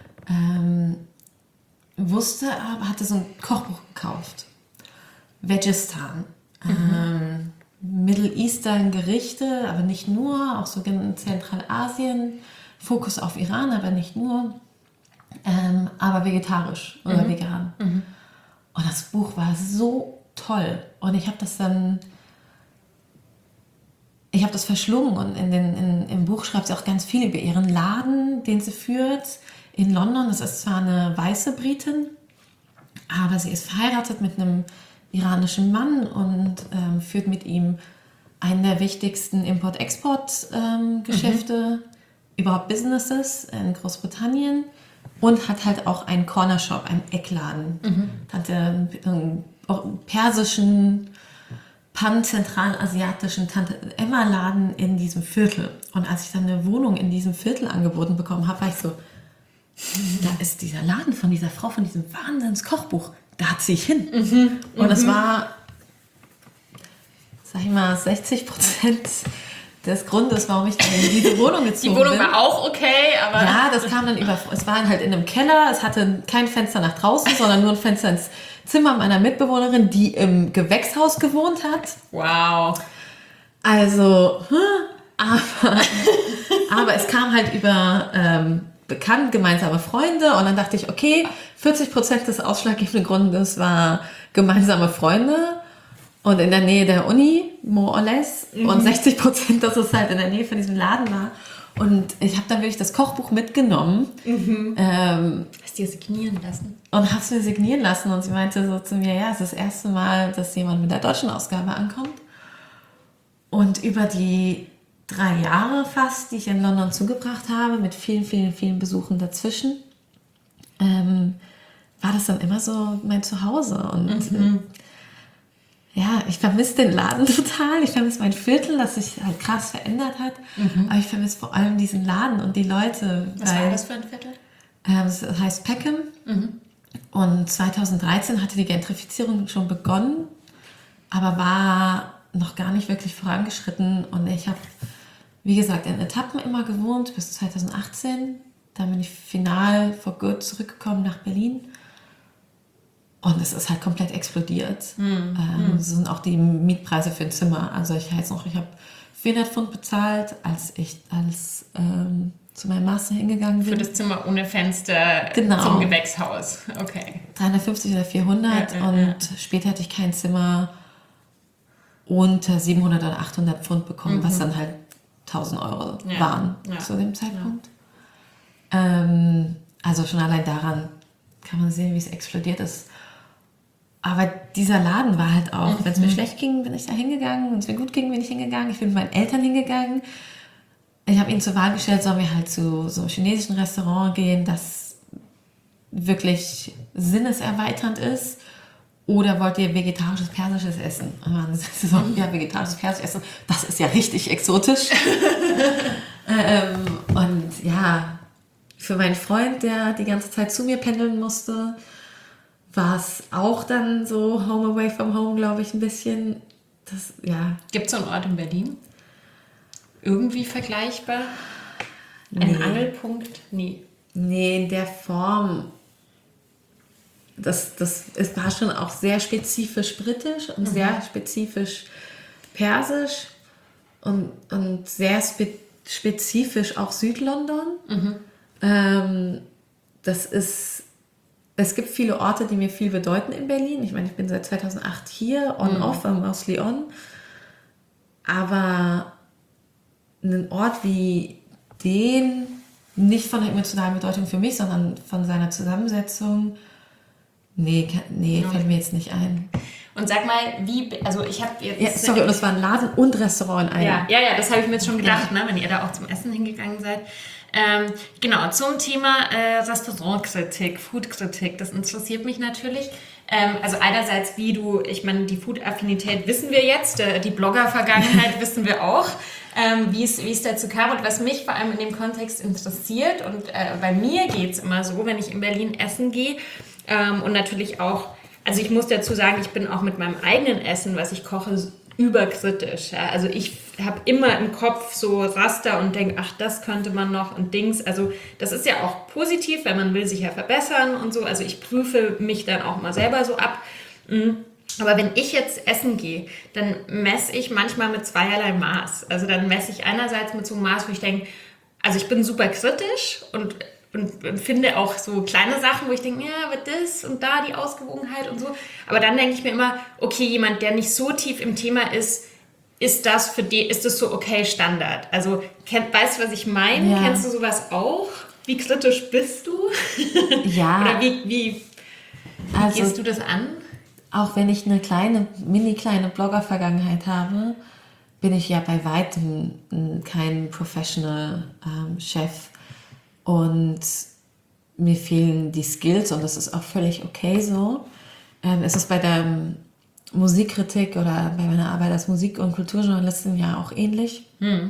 [SPEAKER 3] hatte so ein Kochbuch gekauft. Vegistan. Middle Eastern Gerichte, aber nicht nur, auch so in Zentralasien, Fokus auf Iran, aber nicht nur, aber vegetarisch oder vegan. Und das Buch war so toll. Und ich habe das verschlungen, und im Buch schreibt sie auch ganz viel über ihren Laden, den sie führt in London. Das ist zwar eine weiße Britin, aber sie ist verheiratet mit einem iranischen Mann und führt mit ihm einen der wichtigsten Import-Export-Geschäfte, überhaupt Businesses in Großbritannien, und hat halt auch einen Cornershop, einen Eckladen. Hat einen persischen, pan-zentralasiatischen Tante-Emma-Laden in diesem Viertel. Und als ich dann eine Wohnung in diesem Viertel angeboten bekommen habe, war ich so, da ist dieser Laden von dieser Frau, von diesem Wahnsinns-Kochbuch. Da ziehe ich hin. Und das war, sag ich mal, 60% des Grundes, warum ich dann in diese Wohnung gezogen bin.
[SPEAKER 4] Die Wohnung war auch okay, aber...
[SPEAKER 3] Ja, das kam dann es war halt in einem Keller, es hatte kein Fenster nach draußen, sondern nur ein Fenster ins Zimmer meiner Mitbewohnerin, die im Gewächshaus gewohnt hat.
[SPEAKER 4] Wow.
[SPEAKER 3] Also, aber es kam halt über gemeinsame Freunde, und dann dachte ich, okay, 40% des ausschlaggebenden Grundes war gemeinsame Freunde und in der Nähe der Uni, more or less, und 60%, dass es halt in der Nähe von diesem Laden war. Und ich habe dann wirklich das Kochbuch mitgenommen.
[SPEAKER 4] Hast du dir signieren lassen?
[SPEAKER 3] Und habe es mir signieren lassen, und sie meinte so zu mir, ja, es ist das erste Mal, dass jemand mit der deutschen Ausgabe ankommt. Und über die 3 Jahre fast, die ich in London zugebracht habe, mit vielen, vielen, vielen Besuchen dazwischen, war das dann immer so mein Zuhause. Und ja, ich vermisse den Laden total. Ich vermisse mein Viertel, das sich halt krass verändert hat. Aber ich vermisse vor allem diesen Laden und die Leute.
[SPEAKER 4] Was war das für ein Viertel?
[SPEAKER 3] Das heißt Peckham. Und 2013 hatte die Gentrifizierung schon begonnen, aber war noch gar nicht wirklich vorangeschritten. Und ich habe, wie gesagt, in Etappen immer gewohnt bis 2018. Dann bin ich final for good zurückgekommen nach Berlin. Und es ist halt komplett explodiert. Das sind auch die Mietpreise für ein Zimmer. Also ich weiß noch, ich habe 400 Pfund bezahlt, als ich zu meinem Master hingegangen bin.
[SPEAKER 4] Für das Zimmer ohne Fenster zum Gewächshaus. Okay.
[SPEAKER 3] 350 oder 400 und später hatte ich kein Zimmer unter 700 oder 800 Pfund bekommen, was dann halt 1000 Euro waren zu dem Zeitpunkt. Also schon allein daran kann man sehen, wie es explodiert ist. Aber dieser Laden war halt auch, wenn es mir schlecht ging, bin ich da hingegangen, wenn es mir gut ging, bin ich hingegangen. Ich bin mit meinen Eltern hingegangen. Ich habe ihnen zur Wahl gestellt, sollen wir halt zu so einem chinesischen Restaurant gehen, das wirklich sinneserweiternd ist, oder wollt ihr vegetarisches, persisches Essen? Und so, ja, vegetarisches, persisches Essen, das ist ja richtig exotisch. Und ja, für meinen Freund, der die ganze Zeit zu mir pendeln musste, war es auch dann so Home away from home, glaube ich, ein bisschen.
[SPEAKER 4] Gibt es so einen Ort in Berlin? Irgendwie vergleichbar? Ein Angelpunkt? Nee.
[SPEAKER 3] Nee, in der Form. Es war schon auch sehr spezifisch britisch und sehr spezifisch persisch und sehr spezifisch auch Südlondon. Das ist es gibt viele Orte, die mir viel bedeuten in Berlin. Ich meine, ich bin seit 2008 hier, on-off, mostly on. Aber ein Ort wie den, nicht von der emotionalen Bedeutung für mich, sondern von seiner Zusammensetzung, nee, fällt mir jetzt nicht ein.
[SPEAKER 4] Und sag mal, also ich habe jetzt...
[SPEAKER 3] Ja, sorry, und es war ein Laden und Restaurant in einem.
[SPEAKER 4] Ja, das habe ich mir jetzt schon gedacht, ne, wenn ihr da auch zum Essen hingegangen seid. Genau, zum Thema Restaurantkritik, Foodkritik, das interessiert mich natürlich. Also einerseits, ich meine, die Food-Affinität wissen wir jetzt, die Blogger-Vergangenheit wissen wir auch, wie es dazu kam und was mich vor allem in dem Kontext interessiert. Und bei mir geht es immer so, wenn ich in Berlin essen gehe und natürlich auch, also ich muss dazu sagen, ich bin auch mit meinem eigenen Essen, was ich koche, überkritisch. Ja? Also ich habe immer im Kopf so Raster und denke, ach, das könnte man noch und Dings. Also das ist ja auch positiv, weil man will sich ja verbessern und so. Also ich prüfe mich dann auch mal selber so ab. Aber wenn ich jetzt essen gehe, dann messe ich manchmal mit zweierlei Maß. Also dann messe ich einerseits mit so einem Maß, wo ich denke, also ich bin super kritisch und finde auch so kleine Sachen, wo ich denke, ja, aber das und da die Ausgewogenheit und so. Aber dann denke ich mir immer, okay, jemand, der nicht so tief im Thema ist das so okay Standard? Also weißt du, was ich meine? Ja. Kennst du sowas auch? Wie kritisch bist du?
[SPEAKER 3] Ja.
[SPEAKER 4] Oder wie gehst du das an?
[SPEAKER 3] Auch wenn ich eine mini kleine Blogger-Vergangenheit habe, bin ich ja bei weitem kein Professional Chef. Und mir fehlen die Skills und das ist auch völlig okay so. Es ist bei der Musikkritik oder bei meiner Arbeit als Musik- und Kulturjournalistin ja auch ähnlich.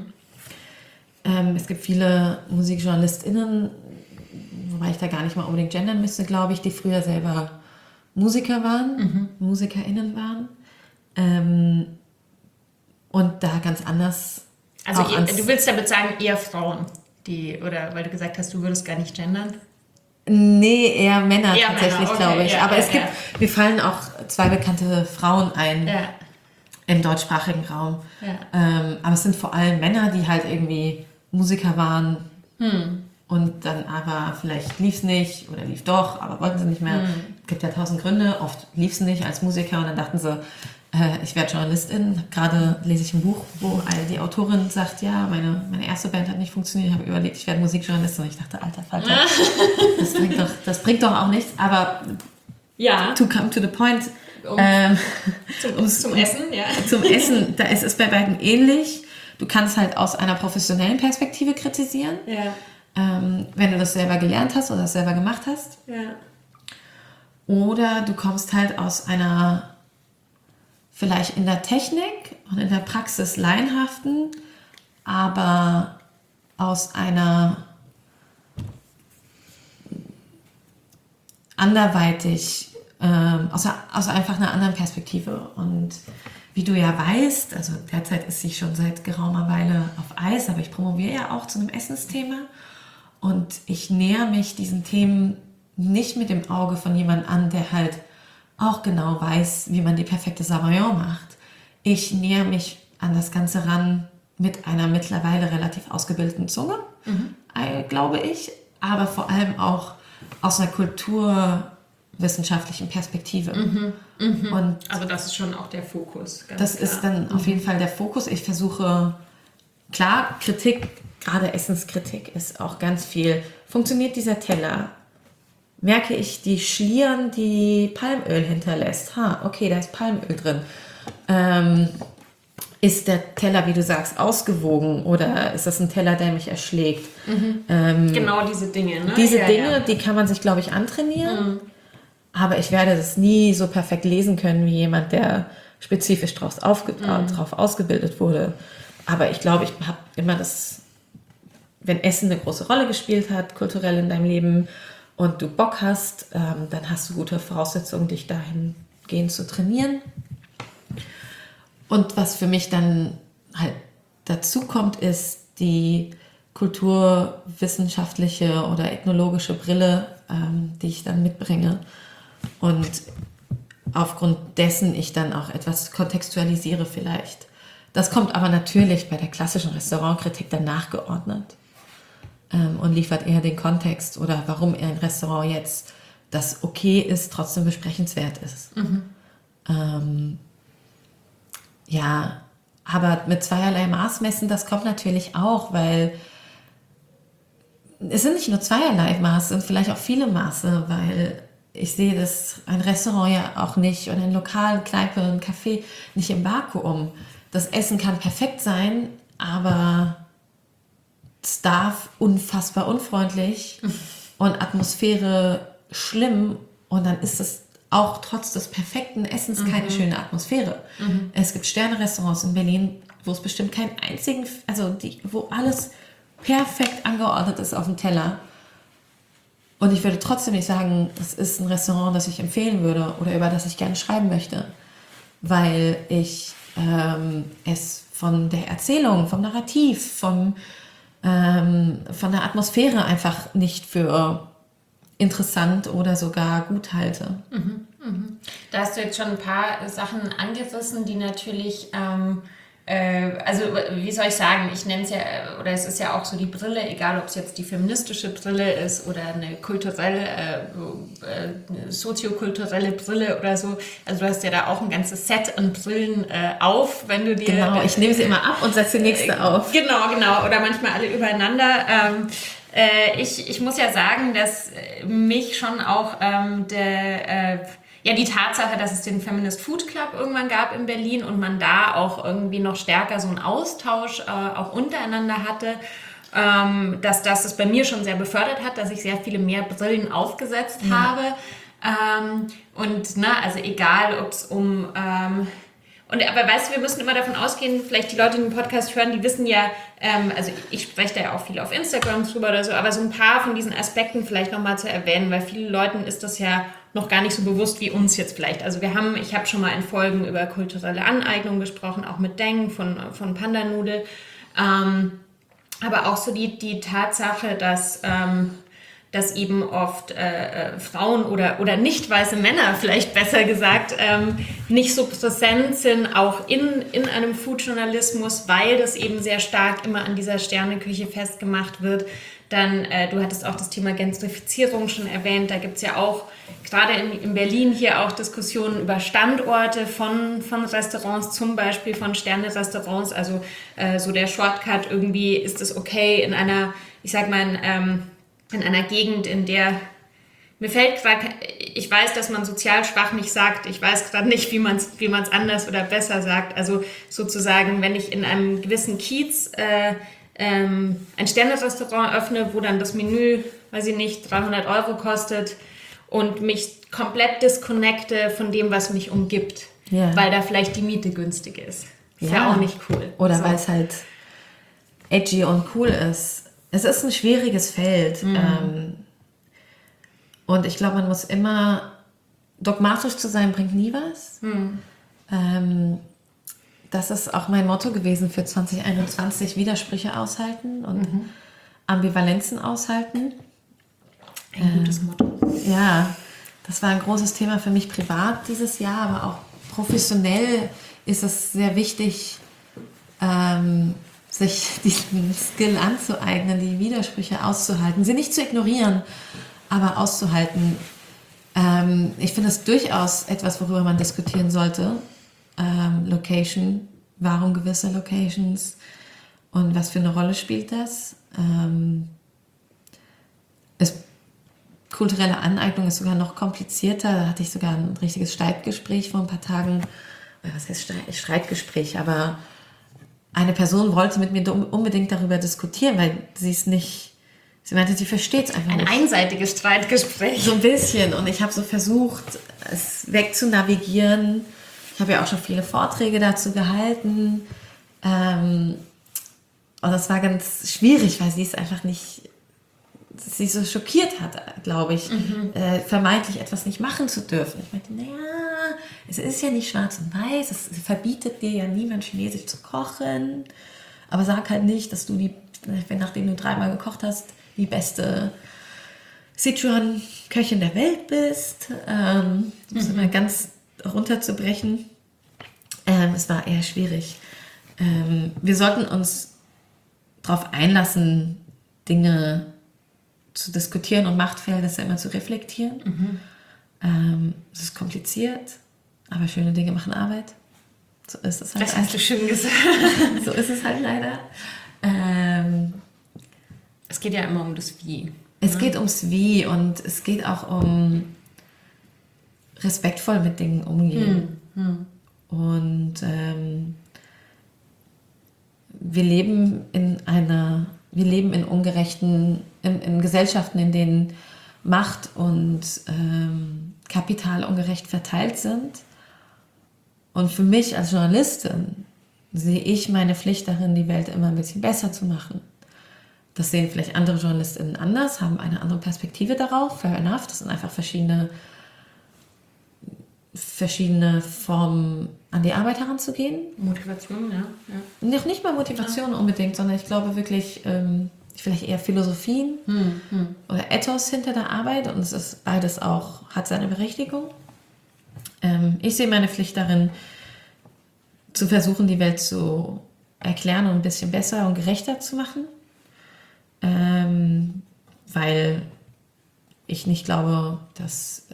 [SPEAKER 3] Es gibt viele MusikjournalistInnen, wobei ich da gar nicht mal unbedingt gendern müsste, glaube ich, die früher selber Musiker waren, MusikerInnen waren. Und da ganz anders.
[SPEAKER 4] Also du willst damit sagen, eher Frauen? Oder weil du gesagt hast, du würdest gar nicht gendern?
[SPEAKER 3] Nee, eher Männer tatsächlich,
[SPEAKER 4] okay,
[SPEAKER 3] glaube ich.
[SPEAKER 4] Ja,
[SPEAKER 3] aber mir fallen auch 2 bekannte Frauen ein im deutschsprachigen Raum. Ja. Aber es sind vor allem Männer, die halt irgendwie Musiker waren und dann aber vielleicht lief es nicht oder lief doch, aber wollten sie nicht mehr. Es gibt ja 1000 Gründe. Oft lief es nicht als Musiker und dann dachten sie, ich werde Journalistin. Gerade lese ich ein Buch, wo die Autorin sagt, ja, meine erste Band hat nicht funktioniert. Ich habe überlegt, ich werde Musikjournalistin. Und ich dachte, alter Falter, das bringt doch auch nichts. Aber to come to the point.
[SPEAKER 4] Zum Essen, ja.
[SPEAKER 3] Zum Essen, da ist es bei beiden ähnlich. Du kannst halt aus einer professionellen Perspektive kritisieren. Ja. Wenn du das selber gelernt hast oder das selber gemacht hast. Ja. Oder du kommst halt aus einer vielleicht in der Technik und in der Praxis laienhaften, aber aus einer anderweitig, aus einfach einer anderen Perspektive. Und wie du ja weißt, also derzeit ist sie schon seit geraumer Weile auf Eis, aber ich promoviere ja auch zu einem Essensthema und ich näher mich diesen Themen nicht mit dem Auge von jemandem an, der halt auch genau weiß, wie man die perfekte Savoyon macht. Ich näher mich an das Ganze ran mit einer mittlerweile relativ ausgebildeten Zunge, glaube ich, aber vor allem auch aus einer kulturwissenschaftlichen Perspektive. Und
[SPEAKER 4] also das ist schon auch der Fokus.
[SPEAKER 3] Das ist dann auf jeden Fall der Fokus. Ich versuche, klar, Kritik, gerade Essenskritik ist auch ganz viel. Funktioniert dieser Teller? Merke ich die Schlieren, die Palmöl hinterlässt? Okay, da ist Palmöl drin. Ist der Teller, wie du sagst, ausgewogen oder ist das ein Teller, der mich erschlägt?
[SPEAKER 4] Genau diese Dinge, ne?
[SPEAKER 3] Diese Dinge, die kann man sich, glaube ich, antrainieren. Aber ich werde das nie so perfekt lesen können wie jemand, der spezifisch drauf ausgebildet wurde. Aber ich glaube, ich habe immer das, wenn Essen eine große Rolle gespielt hat, kulturell in deinem Leben, und du Bock hast, dann hast du gute Voraussetzungen, dich dahingehend zu trainieren. Und was für mich dann halt dazu kommt, ist die kulturwissenschaftliche oder ethnologische Brille, die ich dann mitbringe. Und aufgrund dessen ich dann auch etwas kontextualisiere vielleicht. Das kommt aber natürlich bei der klassischen Restaurantkritik dann nachgeordnet. Und liefert eher den Kontext oder warum ein Restaurant jetzt das okay ist, trotzdem besprechenswert ist. Ja, aber mit zweierlei Maß messen, das kommt natürlich auch, weil es sind nicht nur zweierlei Maße, es sind vielleicht auch viele Maße, weil ich sehe das ein Restaurant ja auch nicht oder ein Lokal, Kneipe, ein Café nicht im Vakuum. Das Essen kann perfekt sein, aber es darf unfassbar unfreundlich und Atmosphäre schlimm und dann ist es auch trotz des perfekten Essens keine schöne Atmosphäre. Es gibt Sterne-Restaurants in Berlin, wo es bestimmt keinen einzigen, wo alles perfekt angeordnet ist auf dem Teller. Und ich würde trotzdem nicht sagen, es ist ein Restaurant, das ich empfehlen würde oder über das ich gerne schreiben möchte, weil ich es von der Erzählung, vom Narrativ, von der Atmosphäre einfach nicht für interessant oder sogar gut halte.
[SPEAKER 4] Da hast du jetzt schon ein paar Sachen angerissen, die natürlich, also wie soll ich sagen, ich nenne es ja, oder es ist ja auch so die Brille, egal ob es jetzt die feministische Brille ist oder eine kulturelle, soziokulturelle Brille oder so. Also du hast ja da auch ein ganzes Set an Brillen auf, wenn du dir...
[SPEAKER 3] Genau, ich nehme sie immer ab und setze die nächste auf.
[SPEAKER 4] Genau, oder manchmal alle übereinander. Ich muss ja sagen, dass mich schon auch die Tatsache, dass es den Feminist Food Club irgendwann gab in Berlin und man da auch irgendwie noch stärker so einen Austausch auch untereinander hatte, dass das bei mir schon sehr befördert hat, dass ich sehr viele mehr Brillen aufgesetzt habe. Also egal, ob es aber weißt du, wir müssen immer davon ausgehen, vielleicht die Leute, die den Podcast hören, die wissen ja, also ich spreche da ja auch viel auf Instagram drüber oder so, aber so ein paar von diesen Aspekten vielleicht nochmal zu erwähnen, weil vielen Leuten ist das ja noch gar nicht so bewusst wie uns jetzt vielleicht. Also ich habe schon mal in Folgen über kulturelle Aneignung gesprochen, auch mit Deng von Pandanudel, aber auch so die Tatsache, dass eben oft Frauen oder nicht weiße Männer, vielleicht besser gesagt, nicht so präsent sind, auch in einem Food-Journalismus, weil das eben sehr stark immer an dieser Sterneküche festgemacht wird. Dann, du hattest auch das Thema Gentrifizierung schon erwähnt, da gibt es ja auch gerade in Berlin hier auch Diskussionen über Standorte von Restaurants, zum Beispiel von Sterne-Restaurants, also so der Shortcut irgendwie, ist es okay in einer, ich sag mal, in einer Gegend, in der mir fällt gerade, ich weiß, dass man sozial schwach nicht sagt, ich weiß gerade nicht, wie man es anders oder besser sagt, also sozusagen, wenn ich in einem gewissen Kiez ein Sterne-Restaurant öffne, wo dann das Menü, weiß ich nicht, 300 € kostet und mich komplett disconnecte von dem, was mich umgibt, weil da vielleicht die Miete günstig ist. Ist ja auch nicht cool.
[SPEAKER 3] Oder weil es halt edgy und cool ist. Es ist ein schwieriges Feld. Und ich glaube, man muss immer dogmatisch zu sein, bringt nie was. Das ist auch mein Motto gewesen für 2021, Widersprüche aushalten und Ambivalenzen aushalten.
[SPEAKER 4] Ein gutes Motto.
[SPEAKER 3] Ja, das war ein großes Thema für mich privat dieses Jahr, aber auch professionell ist es sehr wichtig, sich diesen Skill anzueignen, die Widersprüche auszuhalten, sie nicht zu ignorieren, aber auszuhalten. Ich finde das durchaus etwas, worüber man diskutieren sollte. Location, warum gewisse Locations und was für eine Rolle spielt das? Kulturelle Aneignung ist sogar noch komplizierter. Da hatte ich sogar ein richtiges Streitgespräch vor ein paar Tagen. Was heißt Streitgespräch? Aber eine Person wollte mit mir unbedingt darüber diskutieren, weil sie meinte, sie versteht es einfach nicht.
[SPEAKER 4] Ein einseitiges Streitgespräch.
[SPEAKER 3] So ein bisschen. Und ich habe so versucht, es wegzunavigieren. Ich habe ja auch schon viele Vorträge dazu gehalten. Und das war ganz schwierig, weil sie es einfach nicht, sie so schockiert hat, glaube ich, vermeintlich etwas nicht machen zu dürfen. Ich meinte, es ist ja nicht schwarz und weiß, es verbietet dir ja niemand, Chinesisch zu kochen. Aber sag halt nicht, dass du nachdem du 3-mal gekocht hast, die beste Sichuan-Köchin der Welt bist. Das ist immer ganz runterzubrechen. Es war eher schwierig. Wir sollten uns darauf einlassen, Dinge zu diskutieren und Machtverhältnisse immer zu reflektieren. Es ist kompliziert, aber schöne Dinge machen Arbeit. So ist es halt.
[SPEAKER 4] Das hast du schön gesagt.
[SPEAKER 3] So ist es halt leider.
[SPEAKER 4] Es geht ja immer um das Wie.
[SPEAKER 3] Es geht ums Wie und es geht auch um respektvoll mit Dingen umgehen. Und wir leben in ungerechten, in Gesellschaften, in denen Macht und Kapital ungerecht verteilt sind. Und für mich als Journalistin sehe ich meine Pflicht darin, die Welt immer ein bisschen besser zu machen. Das sehen vielleicht andere JournalistInnen anders, haben eine andere Perspektive darauf. Fair enough, das sind einfach verschiedene Formen, an die Arbeit heranzugehen.
[SPEAKER 4] Motivation, ja.
[SPEAKER 3] Noch nicht mal Motivation unbedingt, sondern ich glaube wirklich, vielleicht eher Philosophien oder Ethos hinter der Arbeit. Und es ist beides auch, hat seine Berechtigung. Ich sehe meine Pflicht darin, zu versuchen, die Welt zu erklären und ein bisschen besser und gerechter zu machen. Weil ich nicht glaube, dass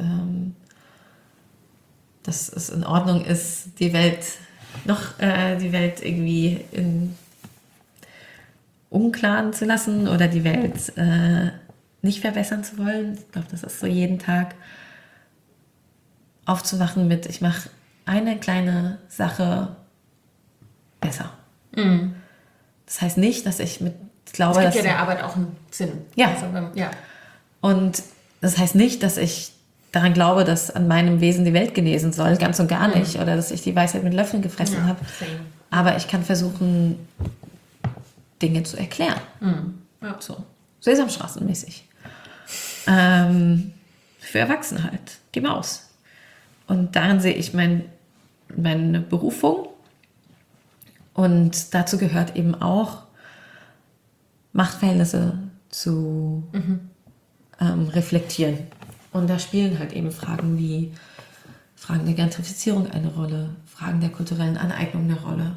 [SPEAKER 3] es in Ordnung ist, die Welt irgendwie in Unklaren zu lassen oder die Welt nicht verbessern zu wollen. Ich glaube, das ist so jeden Tag aufzuwachen mit, ich mache eine kleine Sache besser. Das heißt nicht, dass ich glaube,
[SPEAKER 4] das gibt ja der Arbeit auch einen Sinn.
[SPEAKER 3] Ja.
[SPEAKER 4] Also, ja.
[SPEAKER 3] Und das heißt nicht, dass ich daran glaube, dass an meinem Wesen die Welt genesen soll, ganz und gar nicht, oder dass ich die Weisheit mit Löffeln gefressen habe. Aber ich kann versuchen, Dinge zu erklären.
[SPEAKER 4] Ja.
[SPEAKER 3] So, Sesamstraßenmäßig. Für Erwachsene halt, die Maus. Und darin sehe ich meine Berufung. Und dazu gehört eben auch, Machtverhältnisse zu reflektieren. Und da spielen halt eben Fragen wie Fragen der Gentrifizierung eine Rolle, Fragen der kulturellen Aneignung eine Rolle.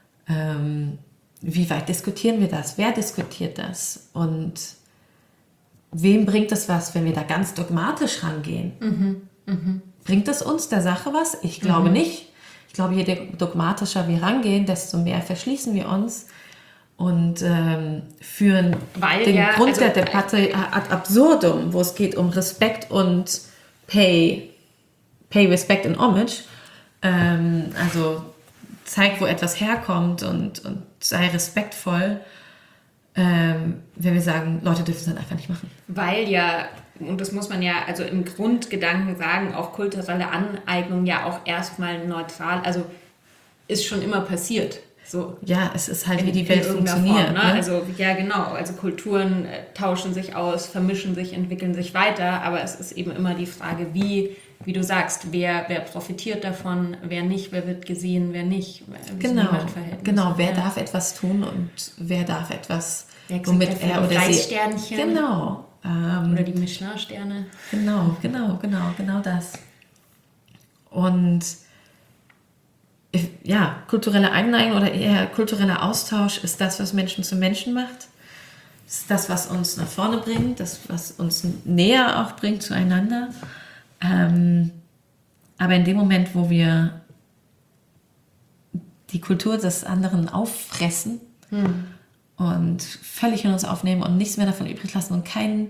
[SPEAKER 3] Wie weit diskutieren wir das? Wer diskutiert das? Und wem bringt es was, wenn wir da ganz dogmatisch rangehen? Bringt es uns der Sache was? Ich glaube nicht. Ich glaube, je dogmatischer wir rangehen, desto mehr verschließen wir uns und führen den Grund der Debatte ad absurdum, wo es geht um Respekt und Pay Respect and Homage. Also zeig, wo etwas herkommt und sei respektvoll, wenn wir sagen, Leute dürfen es dann einfach nicht machen.
[SPEAKER 4] Weil ja, und das muss man ja also im Grundgedanken sagen, auch kulturelle Aneignung ja auch erstmal neutral, also ist schon immer passiert. So.
[SPEAKER 3] Ja, es ist halt, wie die Welt funktioniert.
[SPEAKER 4] Form, ne? Also, ja, genau. Also Kulturen tauschen sich aus, vermischen sich, entwickeln sich weiter, aber es ist eben immer die Frage, wie du sagst, wer profitiert davon, wer nicht, wer wird gesehen, wer nicht.
[SPEAKER 3] Genau, wer darf etwas tun und wer darf etwas,
[SPEAKER 4] womit er oder sie...
[SPEAKER 3] Genau.
[SPEAKER 4] Oder die Michelin-Sterne.
[SPEAKER 3] Genau das. Und ja, kulturelle Eigneigung oder eher kultureller Austausch ist das, was Menschen zu Menschen macht. Ist das, was uns nach vorne bringt, das, was uns näher auch bringt zueinander. Aber in dem Moment, wo wir die Kultur des anderen auffressen und völlig in uns aufnehmen und nichts mehr davon übrig lassen und keinen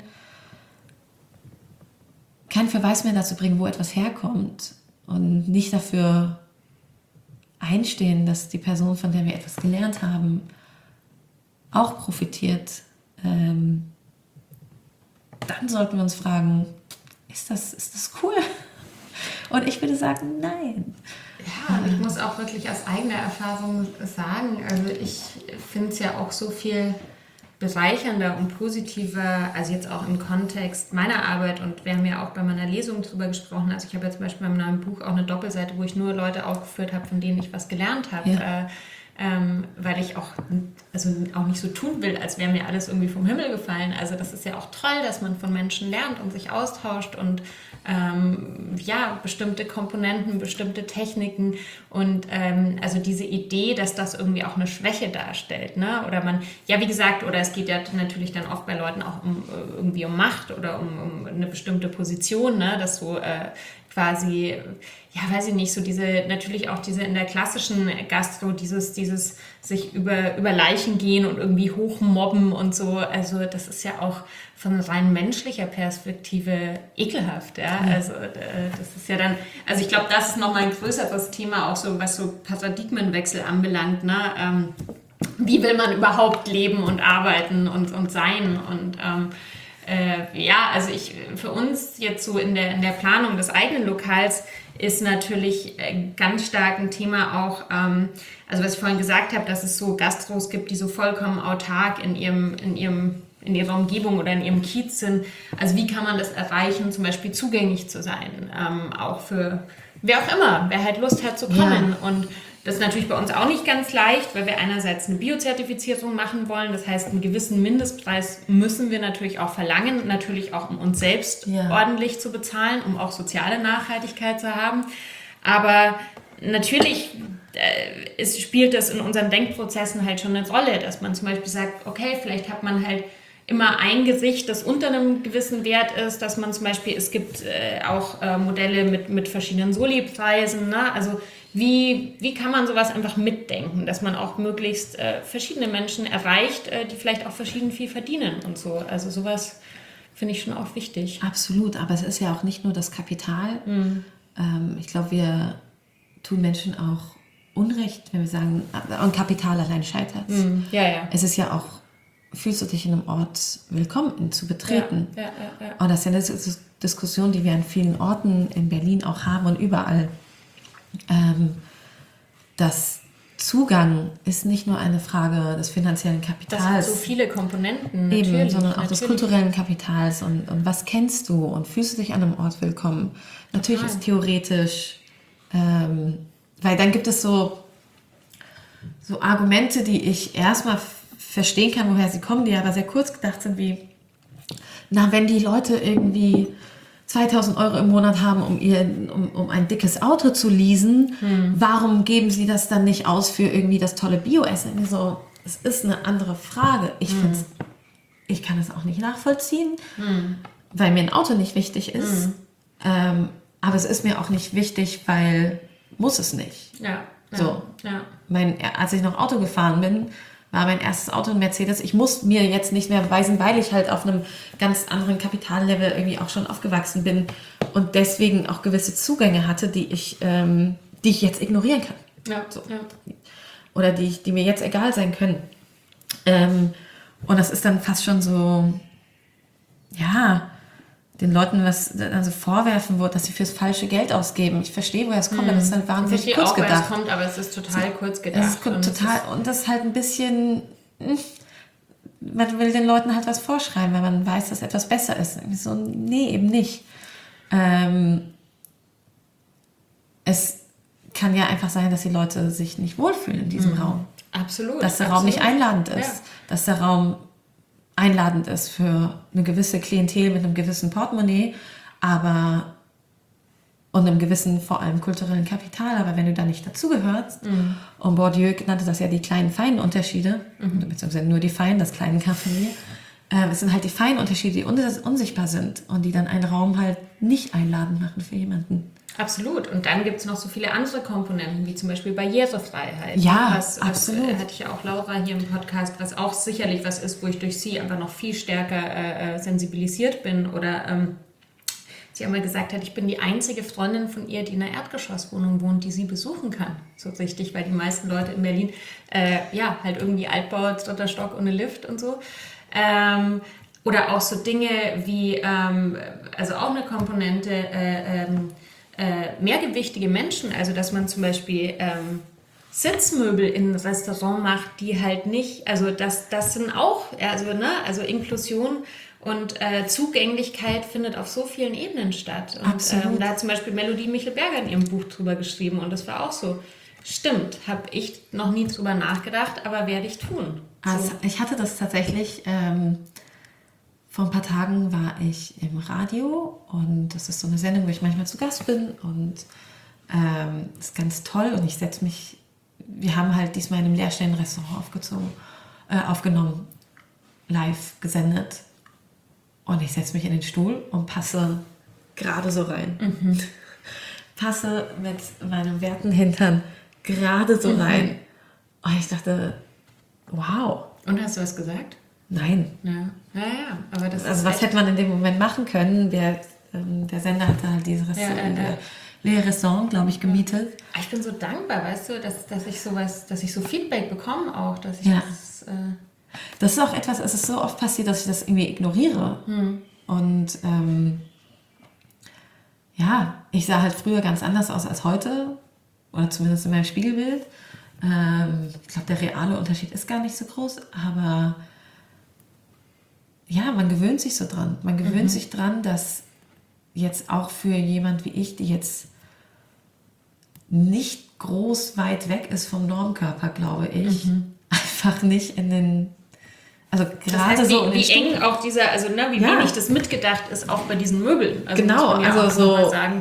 [SPEAKER 3] Verweis mehr dazu bringen, wo etwas herkommt und nicht dafür einstehen, dass die Person, von der wir etwas gelernt haben, auch profitiert, dann sollten wir uns fragen, ist das cool? Und ich würde sagen, nein.
[SPEAKER 4] Ja, ich muss auch wirklich aus eigener Erfahrung sagen, also ich finde es ja auch so viel bereichernder und positiver, also jetzt auch im Kontext meiner Arbeit, und wir haben ja auch bei meiner Lesung drüber gesprochen, also ich habe ja zum Beispiel beim neuen Buch auch eine Doppelseite, wo ich nur Leute aufgeführt habe, von denen ich was gelernt habe.
[SPEAKER 3] Ja.
[SPEAKER 4] weil ich auch nicht so tun will, als wäre mir alles irgendwie vom Himmel gefallen. Also das ist ja auch toll, dass man von Menschen lernt und sich austauscht und bestimmte Komponenten, bestimmte Techniken und also diese Idee, dass das irgendwie auch eine Schwäche darstellt, ne? Oder wie gesagt, oder es geht ja natürlich dann oft bei Leuten auch irgendwie um Macht oder um eine bestimmte Position, ne? Dass so quasi, weiß ich nicht, so natürlich auch diese in der klassischen Gastro, dieses sich über Leichen gehen und irgendwie hochmobben und so, also das ist ja auch von rein menschlicher Perspektive ekelhaft, ja, also das ist ja dann, also ich glaube, das ist nochmal ein größeres Thema, auch so, was so Paradigmenwechsel anbelangt, ne, wie will man überhaupt leben und arbeiten und sein und also für uns jetzt so in der Planung des eigenen Lokals ist natürlich ganz stark ein Thema auch, also was ich vorhin gesagt habe, dass es so Gastros gibt, die so vollkommen autark in ihrer Umgebung oder in ihrem Kiez sind. Also wie kann man das erreichen, zum Beispiel zugänglich zu sein, auch für wer auch immer, wer halt Lust hat zu kommen. Ja. Und das ist natürlich bei uns auch nicht ganz leicht, weil wir einerseits eine Biozertifizierung machen wollen. Das heißt, einen gewissen Mindestpreis müssen wir natürlich auch verlangen, natürlich auch um uns selbst ordentlich zu bezahlen, um auch soziale Nachhaltigkeit zu haben. Aber natürlich spielt das in unseren Denkprozessen halt schon eine Rolle, dass man zum Beispiel sagt, okay, vielleicht hat man halt immer ein Gesicht, das unter einem gewissen Wert ist, dass man zum Beispiel, es gibt auch Modelle mit verschiedenen Soli-Preisen, ne? Also wie kann man sowas einfach mitdenken, dass man auch möglichst verschiedene Menschen erreicht, die vielleicht auch verschieden viel verdienen und so. Also sowas finde ich schon auch wichtig.
[SPEAKER 3] Absolut, aber es ist ja auch nicht nur das Kapital. Ich glaube, wir tun Menschen auch Unrecht, wenn wir sagen, und Kapital allein scheitert.
[SPEAKER 4] Ja.
[SPEAKER 3] Es ist ja auch, fühlst du dich in einem Ort willkommen zu betreten. Ja. Und das ist ja eine Diskussion, die wir an vielen Orten in Berlin auch haben und überall. Das Zugang ist nicht nur eine Frage des finanziellen Kapitals.
[SPEAKER 4] Das hat so viele Komponenten.
[SPEAKER 3] Eben, sondern auch des kulturellen Kapitals und was kennst du und fühlst du dich an einem Ort willkommen. Natürlich ist theoretisch, weil dann gibt es so Argumente, die ich erstmal verstehen kann, woher sie kommen, die aber sehr kurz gedacht sind, wie, wenn die Leute irgendwie 2.000 € im Monat haben, um ein dickes Auto zu leasen, warum geben sie das dann nicht aus für irgendwie das tolle Bioessen? So, es ist eine andere Frage. Ich kann es auch nicht nachvollziehen, weil mir ein Auto nicht wichtig ist. Aber es ist mir auch nicht wichtig, weil muss es nicht. Als ich noch Auto gefahren bin, war mein erstes Auto ein Mercedes. Ich muss mir jetzt nicht mehr beweisen, weil ich halt auf einem ganz anderen Kapitallevel irgendwie auch schon aufgewachsen bin und deswegen auch gewisse Zugänge hatte, die ich jetzt ignorieren kann. Oder die mir jetzt egal sein können. Und das ist dann fast schon so, den Leuten was also vorwerfen wird, dass sie fürs falsche Geld ausgeben. Ich verstehe, woher es kommt, aber es ist halt wahnsinnig kurz gedacht. Ich verstehe auch, woher es kommt,
[SPEAKER 4] aber es ist total kurz gedacht.
[SPEAKER 3] Und das ist halt ein bisschen, man will den Leuten halt was vorschreiben, weil man weiß, dass etwas besser ist. So, nee, eben nicht. Es kann ja einfach sein, dass die Leute sich nicht wohlfühlen in diesem Raum.
[SPEAKER 4] Absolut.
[SPEAKER 3] Dass der Raum nicht einladend ist. Dass der Raum einladend ist für eine gewisse Klientel mit einem gewissen Portemonnaie, und einem gewissen, vor allem kulturellen Kapital, aber wenn du da nicht dazugehörst, und Bourdieu nannte das ja die kleinen, feinen Unterschiede, beziehungsweise nur die feinen, das kleine Kaffee, es sind halt die feinen Unterschiede, die unsichtbar sind und die dann einen Raum halt nicht einladend machen für jemanden.
[SPEAKER 4] Absolut. Und dann gibt es noch so viele andere Komponenten, wie zum Beispiel Barrierefreiheit.
[SPEAKER 3] Ja, absolut.
[SPEAKER 4] Hatte ich ja auch Laura hier im Podcast, was auch sicherlich was ist, wo ich durch sie einfach noch viel stärker sensibilisiert bin. Oder sie einmal gesagt hat, ich bin die einzige Freundin von ihr, die in einer Erdgeschosswohnung wohnt, die sie besuchen kann. So richtig, weil die meisten Leute in Berlin, halt irgendwie Altbau, 3. Stock ohne Lift und so. Oder auch so Dinge wie, also auch eine Komponente, mehrgewichtige Menschen, also dass man zum Beispiel Sitzmöbel in ein Restaurant macht, die halt nicht, also das sind auch, also Inklusion und Zugänglichkeit findet auf so vielen Ebenen statt. Und
[SPEAKER 3] Absolut.
[SPEAKER 4] da hat zum Beispiel Melodie Michelberger in ihrem Buch drüber geschrieben und das war auch so, Stimmt, habe ich noch nie drüber nachgedacht, aber werde ich tun.
[SPEAKER 3] Also ich hatte das tatsächlich, vor ein paar Tagen war ich im Radio und das ist so eine Sendung, wo ich manchmal zu Gast bin und ist ganz toll und ich setze mich, wir haben halt diesmal in einem leerstehenden Restaurant aufgenommen, live gesendet und ich setze mich in den Stuhl und passe gerade so rein. Passe mit meinem werten Hintern gerade so rein. Und ich dachte, wow.
[SPEAKER 4] Und hast du was gesagt?
[SPEAKER 3] Nein.
[SPEAKER 4] Ja. Aber das
[SPEAKER 3] Also
[SPEAKER 4] ist
[SPEAKER 3] was hätte man in dem Moment machen können? Der Sender hatte halt dieses leere Restaurant, glaube ich, gemietet.
[SPEAKER 4] Ich bin so dankbar, weißt du, dass ich so Feedback bekomme auch, dass ich
[SPEAKER 3] Das ist auch etwas, es ist so oft passiert, dass ich das irgendwie ignoriere. Und ich sah halt früher ganz anders aus als heute. Oder zumindest in meinem Spiegelbild. Ich glaube, der reale Unterschied ist gar nicht so groß, aber ja, man gewöhnt sich so dran. Man gewöhnt sich dran, dass jetzt auch für jemand wie ich, die jetzt nicht groß weit weg ist vom Normkörper, glaube ich, einfach nicht in den, also gerade
[SPEAKER 4] das heißt,
[SPEAKER 3] so
[SPEAKER 4] wie eng auch dieser, also wie wenig das mitgedacht ist, auch bei diesen Möbeln. Also
[SPEAKER 3] genau,
[SPEAKER 4] muss man ja
[SPEAKER 3] also
[SPEAKER 4] auch
[SPEAKER 3] so
[SPEAKER 4] mal sagen.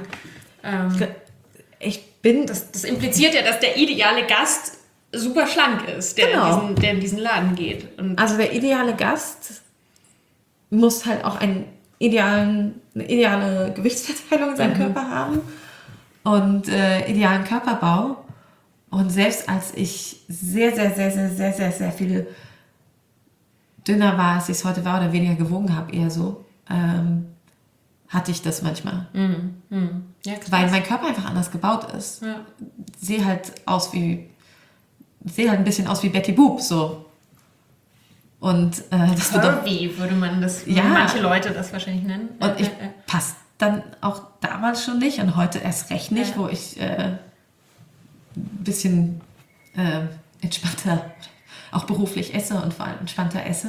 [SPEAKER 4] Das impliziert ja, dass der ideale Gast super schlank ist, der in diesen Laden geht. Und
[SPEAKER 3] also der ideale Gast muss halt auch eine ideale Gewichtsverteilung in seinem Körper haben und idealen Körperbau. Und selbst als ich sehr, sehr, sehr, sehr, sehr, sehr, sehr viel dünner war, als ich es heute war oder weniger gewogen habe, eher so, hatte ich das manchmal.
[SPEAKER 4] Ja, krass.
[SPEAKER 3] Weil mein Körper einfach anders gebaut ist.
[SPEAKER 4] Ja.
[SPEAKER 3] Sehe halt ein bisschen aus wie Betty Boop, so. Und das
[SPEAKER 4] Curvy würde manche Leute das wahrscheinlich nennen.
[SPEAKER 3] Und ich passe dann auch damals schon nicht und heute erst recht nicht, wo ich ein bisschen entspannter, auch beruflich esse und vor allem entspannter esse.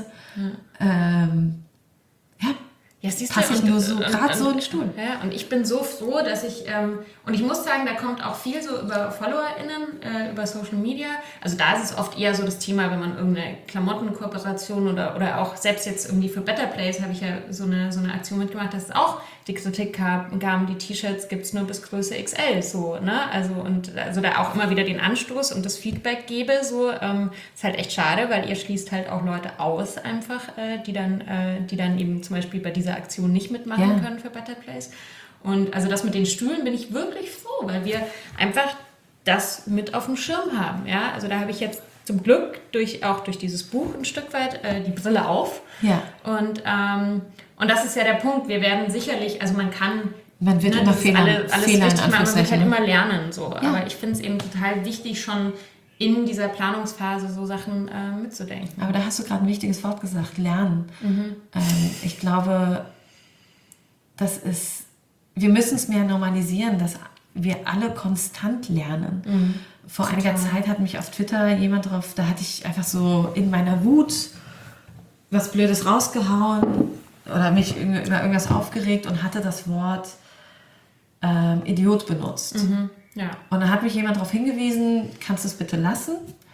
[SPEAKER 3] Passe ich nur so gerade so in den Stuhl.
[SPEAKER 4] Ja, und ich bin so froh, dass ich, und ich muss sagen, da kommt auch viel so über FollowerInnen, über Social Media. Also da ist es oft eher so das Thema, wenn man irgendeine Klamottenkooperation oder auch selbst jetzt irgendwie für Better Place habe ich ja so eine Aktion mitgemacht, dass es auch die Kritik gab, die T-Shirts gibt es nur bis Größe XL, so, ne? Also da auch immer wieder den Anstoß und das Feedback gebe, so, ist halt echt schade, weil ihr schließt halt auch Leute aus einfach, die dann eben zum Beispiel bei dieser Aktion nicht mitmachen können für Better Place. Und also das mit den Stühlen bin ich wirklich froh, weil wir einfach das mit auf dem Schirm haben, ja? Also da habe ich jetzt zum Glück durch dieses Buch ein Stück weit die Brille auf.
[SPEAKER 3] Ja.
[SPEAKER 4] Und das ist ja der Punkt, wir werden sicherlich, also man wird
[SPEAKER 3] immer Fehler
[SPEAKER 4] richtig machen, man wird halt immer lernen, so.
[SPEAKER 3] Ja.
[SPEAKER 4] Aber ich finde es eben total wichtig, schon in dieser Planungsphase so Sachen mitzudenken.
[SPEAKER 3] Aber da hast du gerade ein wichtiges Wort gesagt, lernen. Ich glaube, wir müssen es mehr normalisieren, dass wir alle konstant lernen. Vor einiger Zeit hat mich auf Twitter jemand drauf, da hatte ich einfach so in meiner Wut was Blödes rausgehauen oder mich über irgendwas aufgeregt und hatte das Wort Idiot benutzt.
[SPEAKER 4] Ja.
[SPEAKER 3] Und dann hat mich jemand darauf hingewiesen, kannst du es bitte lassen?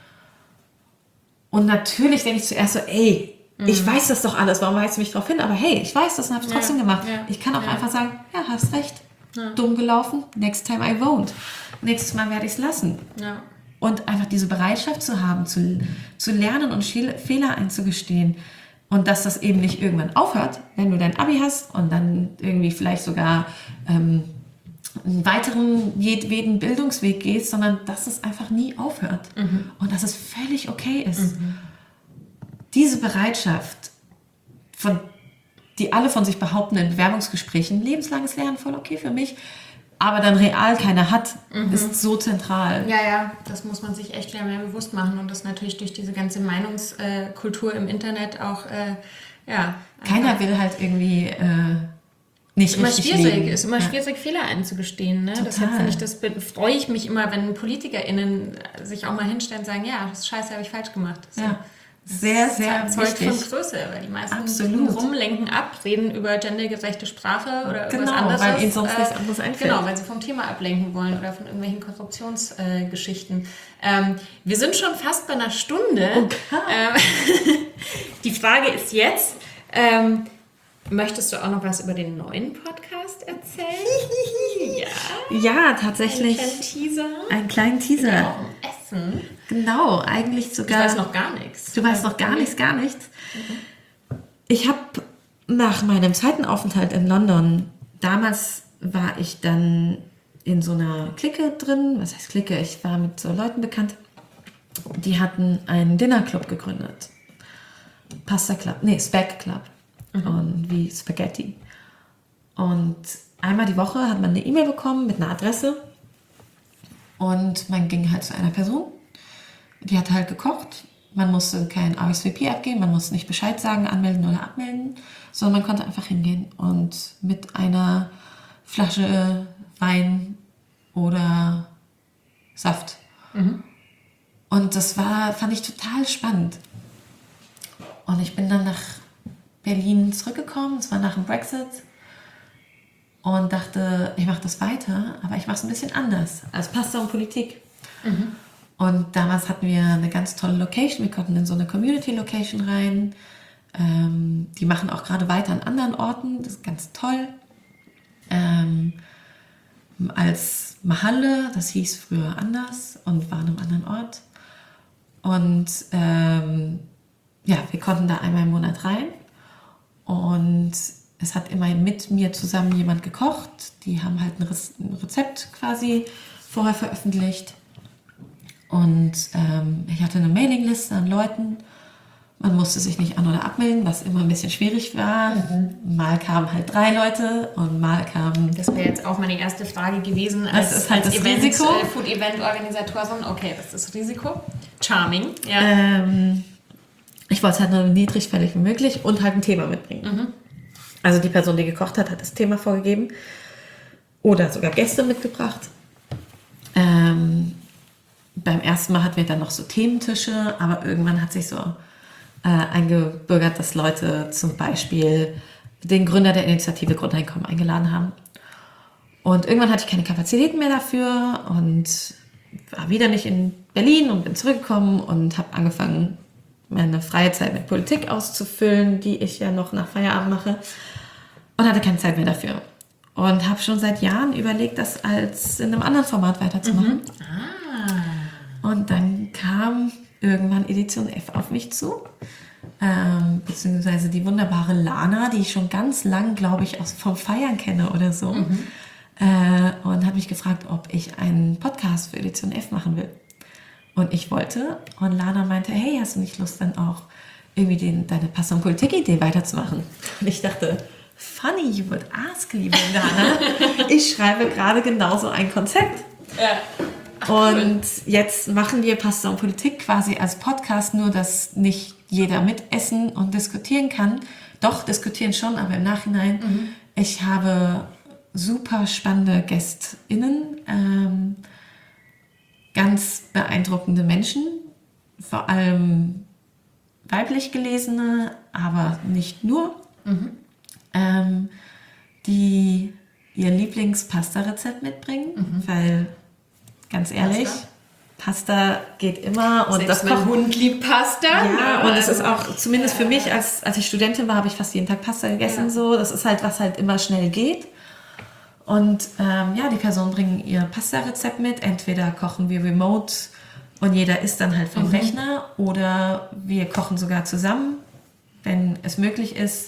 [SPEAKER 3] Und natürlich denke ich zuerst so, ich weiß das doch alles, warum weist du mich darauf hin? Aber hey, ich weiß das und habe es trotzdem gemacht.
[SPEAKER 4] Ja.
[SPEAKER 3] Ich kann auch einfach sagen, ja, hast recht. Dumm gelaufen, next time I won't. Nächstes Mal werde ich es lassen.
[SPEAKER 4] Ja.
[SPEAKER 3] Und einfach diese Bereitschaft zu haben, zu lernen und Fehler einzugestehen. Und dass das eben nicht irgendwann aufhört, wenn du dein Abi hast und dann irgendwie vielleicht sogar einen weiteren jedweden Bildungsweg gehst, sondern dass es einfach nie aufhört. Und dass es völlig okay ist. Diese Bereitschaft, die alle von sich behaupten in Bewerbungsgesprächen, lebenslanges Lernen, voll okay für mich, aber dann real keiner hat, ist so zentral.
[SPEAKER 4] Ja, das muss man sich echt mehr bewusst machen und das natürlich durch diese ganze Meinungskultur im Internet auch,
[SPEAKER 3] Keiner will halt irgendwie nicht richtig leben.
[SPEAKER 4] Ist immer schwierig, Fehler einzugestehen. Ne? Deshalb freue ich mich immer, wenn PolitikerInnen sich auch mal hinstellen und sagen, ja, das ist scheiße, habe ich falsch gemacht. So.
[SPEAKER 3] Ja. sehr, sehr
[SPEAKER 4] Zeugt
[SPEAKER 3] wichtig.
[SPEAKER 4] von Größe, weil die meisten
[SPEAKER 3] Absolut.
[SPEAKER 4] rumlenken ab, reden über gendergerechte Sprache oder
[SPEAKER 3] Genau,
[SPEAKER 4] irgendwas anderes.
[SPEAKER 3] weil ihnen sonst nichts anderes einfällt.
[SPEAKER 4] Genau, weil sie vom Thema ablenken wollen oder von irgendwelchen Korruptionsgeschichten. Wir sind schon fast bei einer Stunde.
[SPEAKER 3] Okay.
[SPEAKER 4] Die Frage ist jetzt, möchtest du auch noch was über den neuen Podcast erzählen? Ja.
[SPEAKER 3] Ja, tatsächlich.
[SPEAKER 4] Einen kleinen Teaser.
[SPEAKER 3] Einen kleinen Teaser.
[SPEAKER 4] Ja, auch um Essen.
[SPEAKER 3] Genau, eigentlich
[SPEAKER 4] Ich
[SPEAKER 3] sogar.
[SPEAKER 4] weiß noch gar nichts.
[SPEAKER 3] Du weißt noch gar nichts. Ich habe nach meinem zweiten Aufenthalt in London, damals war ich dann in so einer Clique drin. Was heißt Clique? Ich war mit so Leuten bekannt. Die hatten einen Dinnerclub gegründet. Spag Club. Und wie Spaghetti. Und einmal die Woche hat man eine E-Mail bekommen mit einer Adresse. Und man ging halt zu einer Person. Die hat halt gekocht. Man musste kein RSVP abgeben, man musste nicht Bescheid sagen, anmelden oder abmelden, sondern man konnte einfach hingehen und mit einer Flasche Wein oder Saft. Und das fand ich total spannend. Und ich bin dann nach Berlin zurückgekommen, es war nach dem Brexit, und dachte, ich mache das weiter, aber ich mache es ein bisschen anders, als Pasta und Politik. Und damals hatten wir eine ganz tolle Location, wir konnten in so eine Community-Location rein. Die machen auch gerade weiter an anderen Orten, das ist ganz toll. Als Mahalle, das hieß früher anders und war an einem anderen Ort. Und wir konnten da einmal im Monat rein. Und es hat immer mit mir zusammen jemand gekocht. Die haben halt ein Rezept quasi vorher veröffentlicht. Und ich hatte eine Mailingliste an Leuten. Man musste sich nicht an- oder abmelden, was immer ein bisschen schwierig war. Mal kamen halt 3 Leute und mal kamen...
[SPEAKER 4] Das wäre jetzt auch meine erste Frage gewesen.
[SPEAKER 3] Das ist halt das Risiko.
[SPEAKER 4] Food-Event-Organisatorin. Okay, das ist das Risiko. Charming, ja.
[SPEAKER 3] Ich wollte es halt nur niedrigschwellig wie möglich und halt ein Thema mitbringen. Also die Person, die gekocht hat, hat das Thema vorgegeben oder sogar Gäste mitgebracht. Beim ersten Mal hatten wir dann noch so Thementische, aber irgendwann hat sich so eingebürgert, dass Leute zum Beispiel den Gründer der Initiative Grundeinkommen eingeladen haben. Und irgendwann hatte ich keine Kapazitäten mehr dafür und war wieder nicht in Berlin und bin zurückgekommen und habe angefangen, meine freie Zeit mit Politik auszufüllen, die ich ja noch nach Feierabend mache, und hatte keine Zeit mehr dafür. Und habe schon seit Jahren überlegt, das als in einem anderen Format weiterzumachen. Und dann kam irgendwann Edition F auf mich zu, beziehungsweise die wunderbare Lana, die ich schon ganz lang, glaube ich, vom Feiern kenne oder so, und hat mich gefragt, ob ich einen Podcast für Edition F machen will. Und ich wollte, und Lana meinte, hey, hast du nicht Lust, dann auch irgendwie deine Pasta- und Politik-Idee weiterzumachen? Und ich dachte, funny you would ask, liebe Lana. Ich schreibe gerade genauso ein Konzept. Und jetzt machen wir Pasta und Politik quasi als Podcast, nur dass nicht jeder mitessen und diskutieren kann. Doch, diskutieren schon, aber im Nachhinein. Ich habe super spannende GästInnen, ganz beeindruckende Menschen, vor allem weiblich gelesene, aber nicht nur, die ihr Lieblings-Pasta-Rezept mitbringen, weil, ganz ehrlich, Pasta geht immer. Und
[SPEAKER 4] Selbst
[SPEAKER 3] das
[SPEAKER 4] mein Hund liebt Pasta.
[SPEAKER 3] Ja, und es ist auch, zumindest für mich, als ich Studentin war, habe ich fast jeden Tag Pasta gegessen. So. Das ist halt, was halt immer schnell geht. Und die Personen bringen ihr Pasta-Rezept mit. Entweder kochen wir remote und jeder isst dann halt vom Rechner, oder wir kochen sogar zusammen, wenn es möglich ist,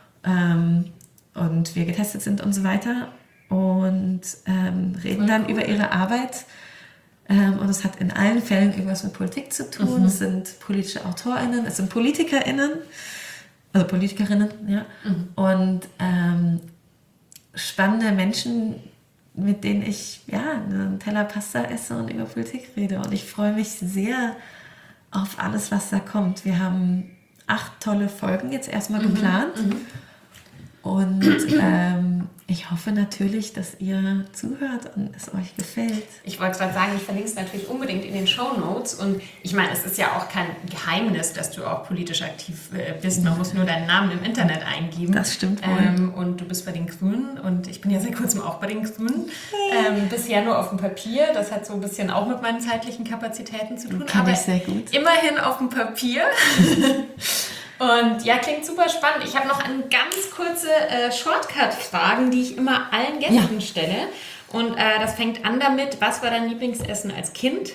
[SPEAKER 3] und wir getestet sind und so weiter, und reden dann über ihre Arbeit. Und es hat in allen Fällen irgendwas mit Politik zu tun. Es sind politische AutorInnen, es sind PolitikerInnen, also Politikerinnen, ja. Und spannende Menschen, mit denen ich einen Teller Pasta esse und über Politik rede. Und ich freue mich sehr auf alles, was da kommt. Wir haben 8 tolle Folgen jetzt erstmal geplant. Und Ich hoffe natürlich, dass ihr zuhört und es euch gefällt.
[SPEAKER 4] Ich wollte gerade sagen, ich verlinke es natürlich unbedingt in den Shownotes. Und ich meine, es ist ja auch kein Geheimnis, dass du auch politisch aktiv bist. Man muss nur deinen Namen im Internet eingeben.
[SPEAKER 3] Das stimmt wohl.
[SPEAKER 4] Und du bist bei den Grünen und ich bin ja seit kurzem auch bei den Grünen. Bisher nur auf dem Papier. Das hat so ein bisschen auch mit meinen zeitlichen Kapazitäten zu tun.
[SPEAKER 3] Kann ich sehr gut.
[SPEAKER 4] Immerhin auf dem Papier. Und ja, klingt super spannend. Ich habe noch eine ganz kurze Shortcut-Fragen, die ich immer allen Gästen stelle. Und das fängt an damit, was war dein Lieblingsessen als Kind?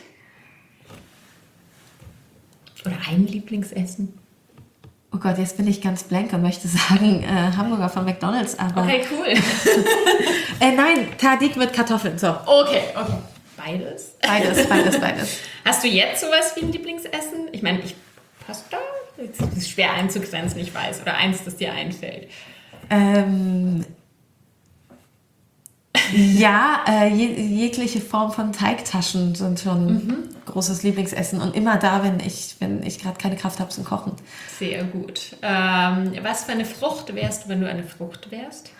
[SPEAKER 4] Oder ein Lieblingsessen?
[SPEAKER 3] Oh Gott, jetzt bin ich ganz blank und möchte sagen Hamburger von McDonald's. Aber
[SPEAKER 4] Okay, cool.
[SPEAKER 3] nein, Tahdig mit Kartoffeln. So.
[SPEAKER 4] Okay. Beides?
[SPEAKER 3] Beides.
[SPEAKER 4] Hast du jetzt sowas wie ein Lieblingsessen? Ich meine, Pasta? Das ist schwer einzugrenzen, ich weiß. Oder eins, das dir einfällt.
[SPEAKER 3] Jegliche Form von Teigtaschen sind schon großes Lieblingsessen. Und immer da, wenn ich gerade keine Kraft habe zum Kochen.
[SPEAKER 4] Sehr gut. Was für eine Frucht wärst du, wenn du eine Frucht wärst?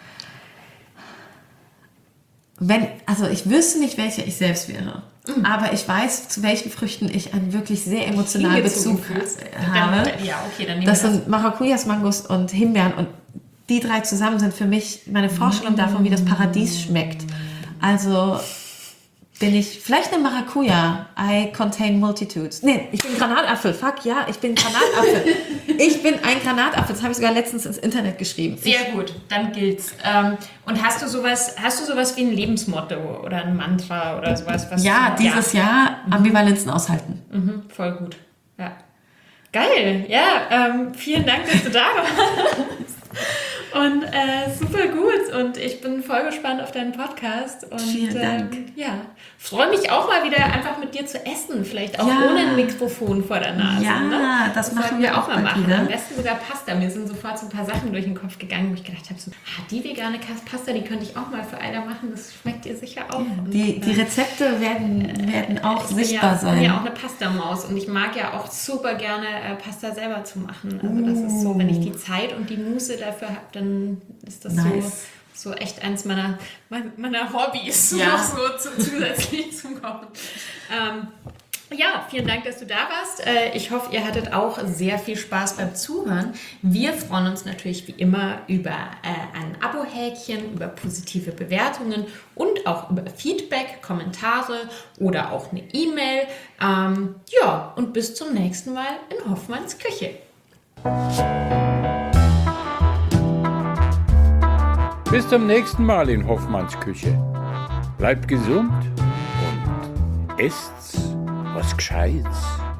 [SPEAKER 3] Ich wüsste nicht, welche ich selbst wäre. Aber ich weiß, zu welchen Früchten ich einen wirklich sehr emotionalen Bezug habe.
[SPEAKER 4] Dann
[SPEAKER 3] das sind Maracujas, Mangos und Himbeeren. Und die 3 zusammen sind für mich meine Vorstellung davon, wie das Paradies schmeckt. Also bin ich vielleicht eine Maracuja. I contain multitudes. Nee, ich bin Granatapfel. Fuck, ja, ich bin Granatapfel. Ich bin ein Granatapfel. Das habe ich sogar letztens ins Internet geschrieben.
[SPEAKER 4] Sehr gut, dann gilt's. Und hast du sowas wie ein Lebensmotto oder ein Mantra oder sowas?
[SPEAKER 3] Dieses Jahr Ambivalenzen aushalten.
[SPEAKER 4] Voll gut. Ja. Geil. Ja, vielen Dank, dass du da warst. Und super gut. Und ich bin voll gespannt auf deinen Podcast. Und,
[SPEAKER 3] vielen Dank.
[SPEAKER 4] Freue mich auch mal wieder einfach mit dir zu essen. Vielleicht auch ohne ein Mikrofon vor der Nase.
[SPEAKER 3] Ja,
[SPEAKER 4] ne?
[SPEAKER 3] das machen wir auch mal
[SPEAKER 4] machen.
[SPEAKER 3] wieder.
[SPEAKER 4] Am besten sogar Pasta. Mir sind sofort so ein paar Sachen durch den Kopf gegangen, wo ich gedacht habe, die vegane Pasta, die könnte ich auch mal für Aida machen. Das schmeckt ihr sicher auch.
[SPEAKER 3] Ja, die Rezepte werden auch sichtbar sein.
[SPEAKER 4] Ich bin ja auch eine Pasta-Maus und ich mag ja auch super gerne Pasta selber zu machen. Also das ist so, wenn ich die Zeit und die Muße dafür habe, dann ist das so echt eins meiner Hobbys, noch so zusätzlich zum Kochen. Vielen Dank, dass du da warst. Ich hoffe, ihr hattet auch sehr viel Spaß beim Zuhören. Wir freuen uns natürlich wie immer über ein Abo-Häkchen, über positive Bewertungen und auch über Feedback, Kommentare oder auch eine E-Mail. Und bis zum nächsten Mal in Hoffmanns Küche.
[SPEAKER 1] Bis zum nächsten Mal in Hoffmanns Küche. Bleibt gesund und esst was Gescheites.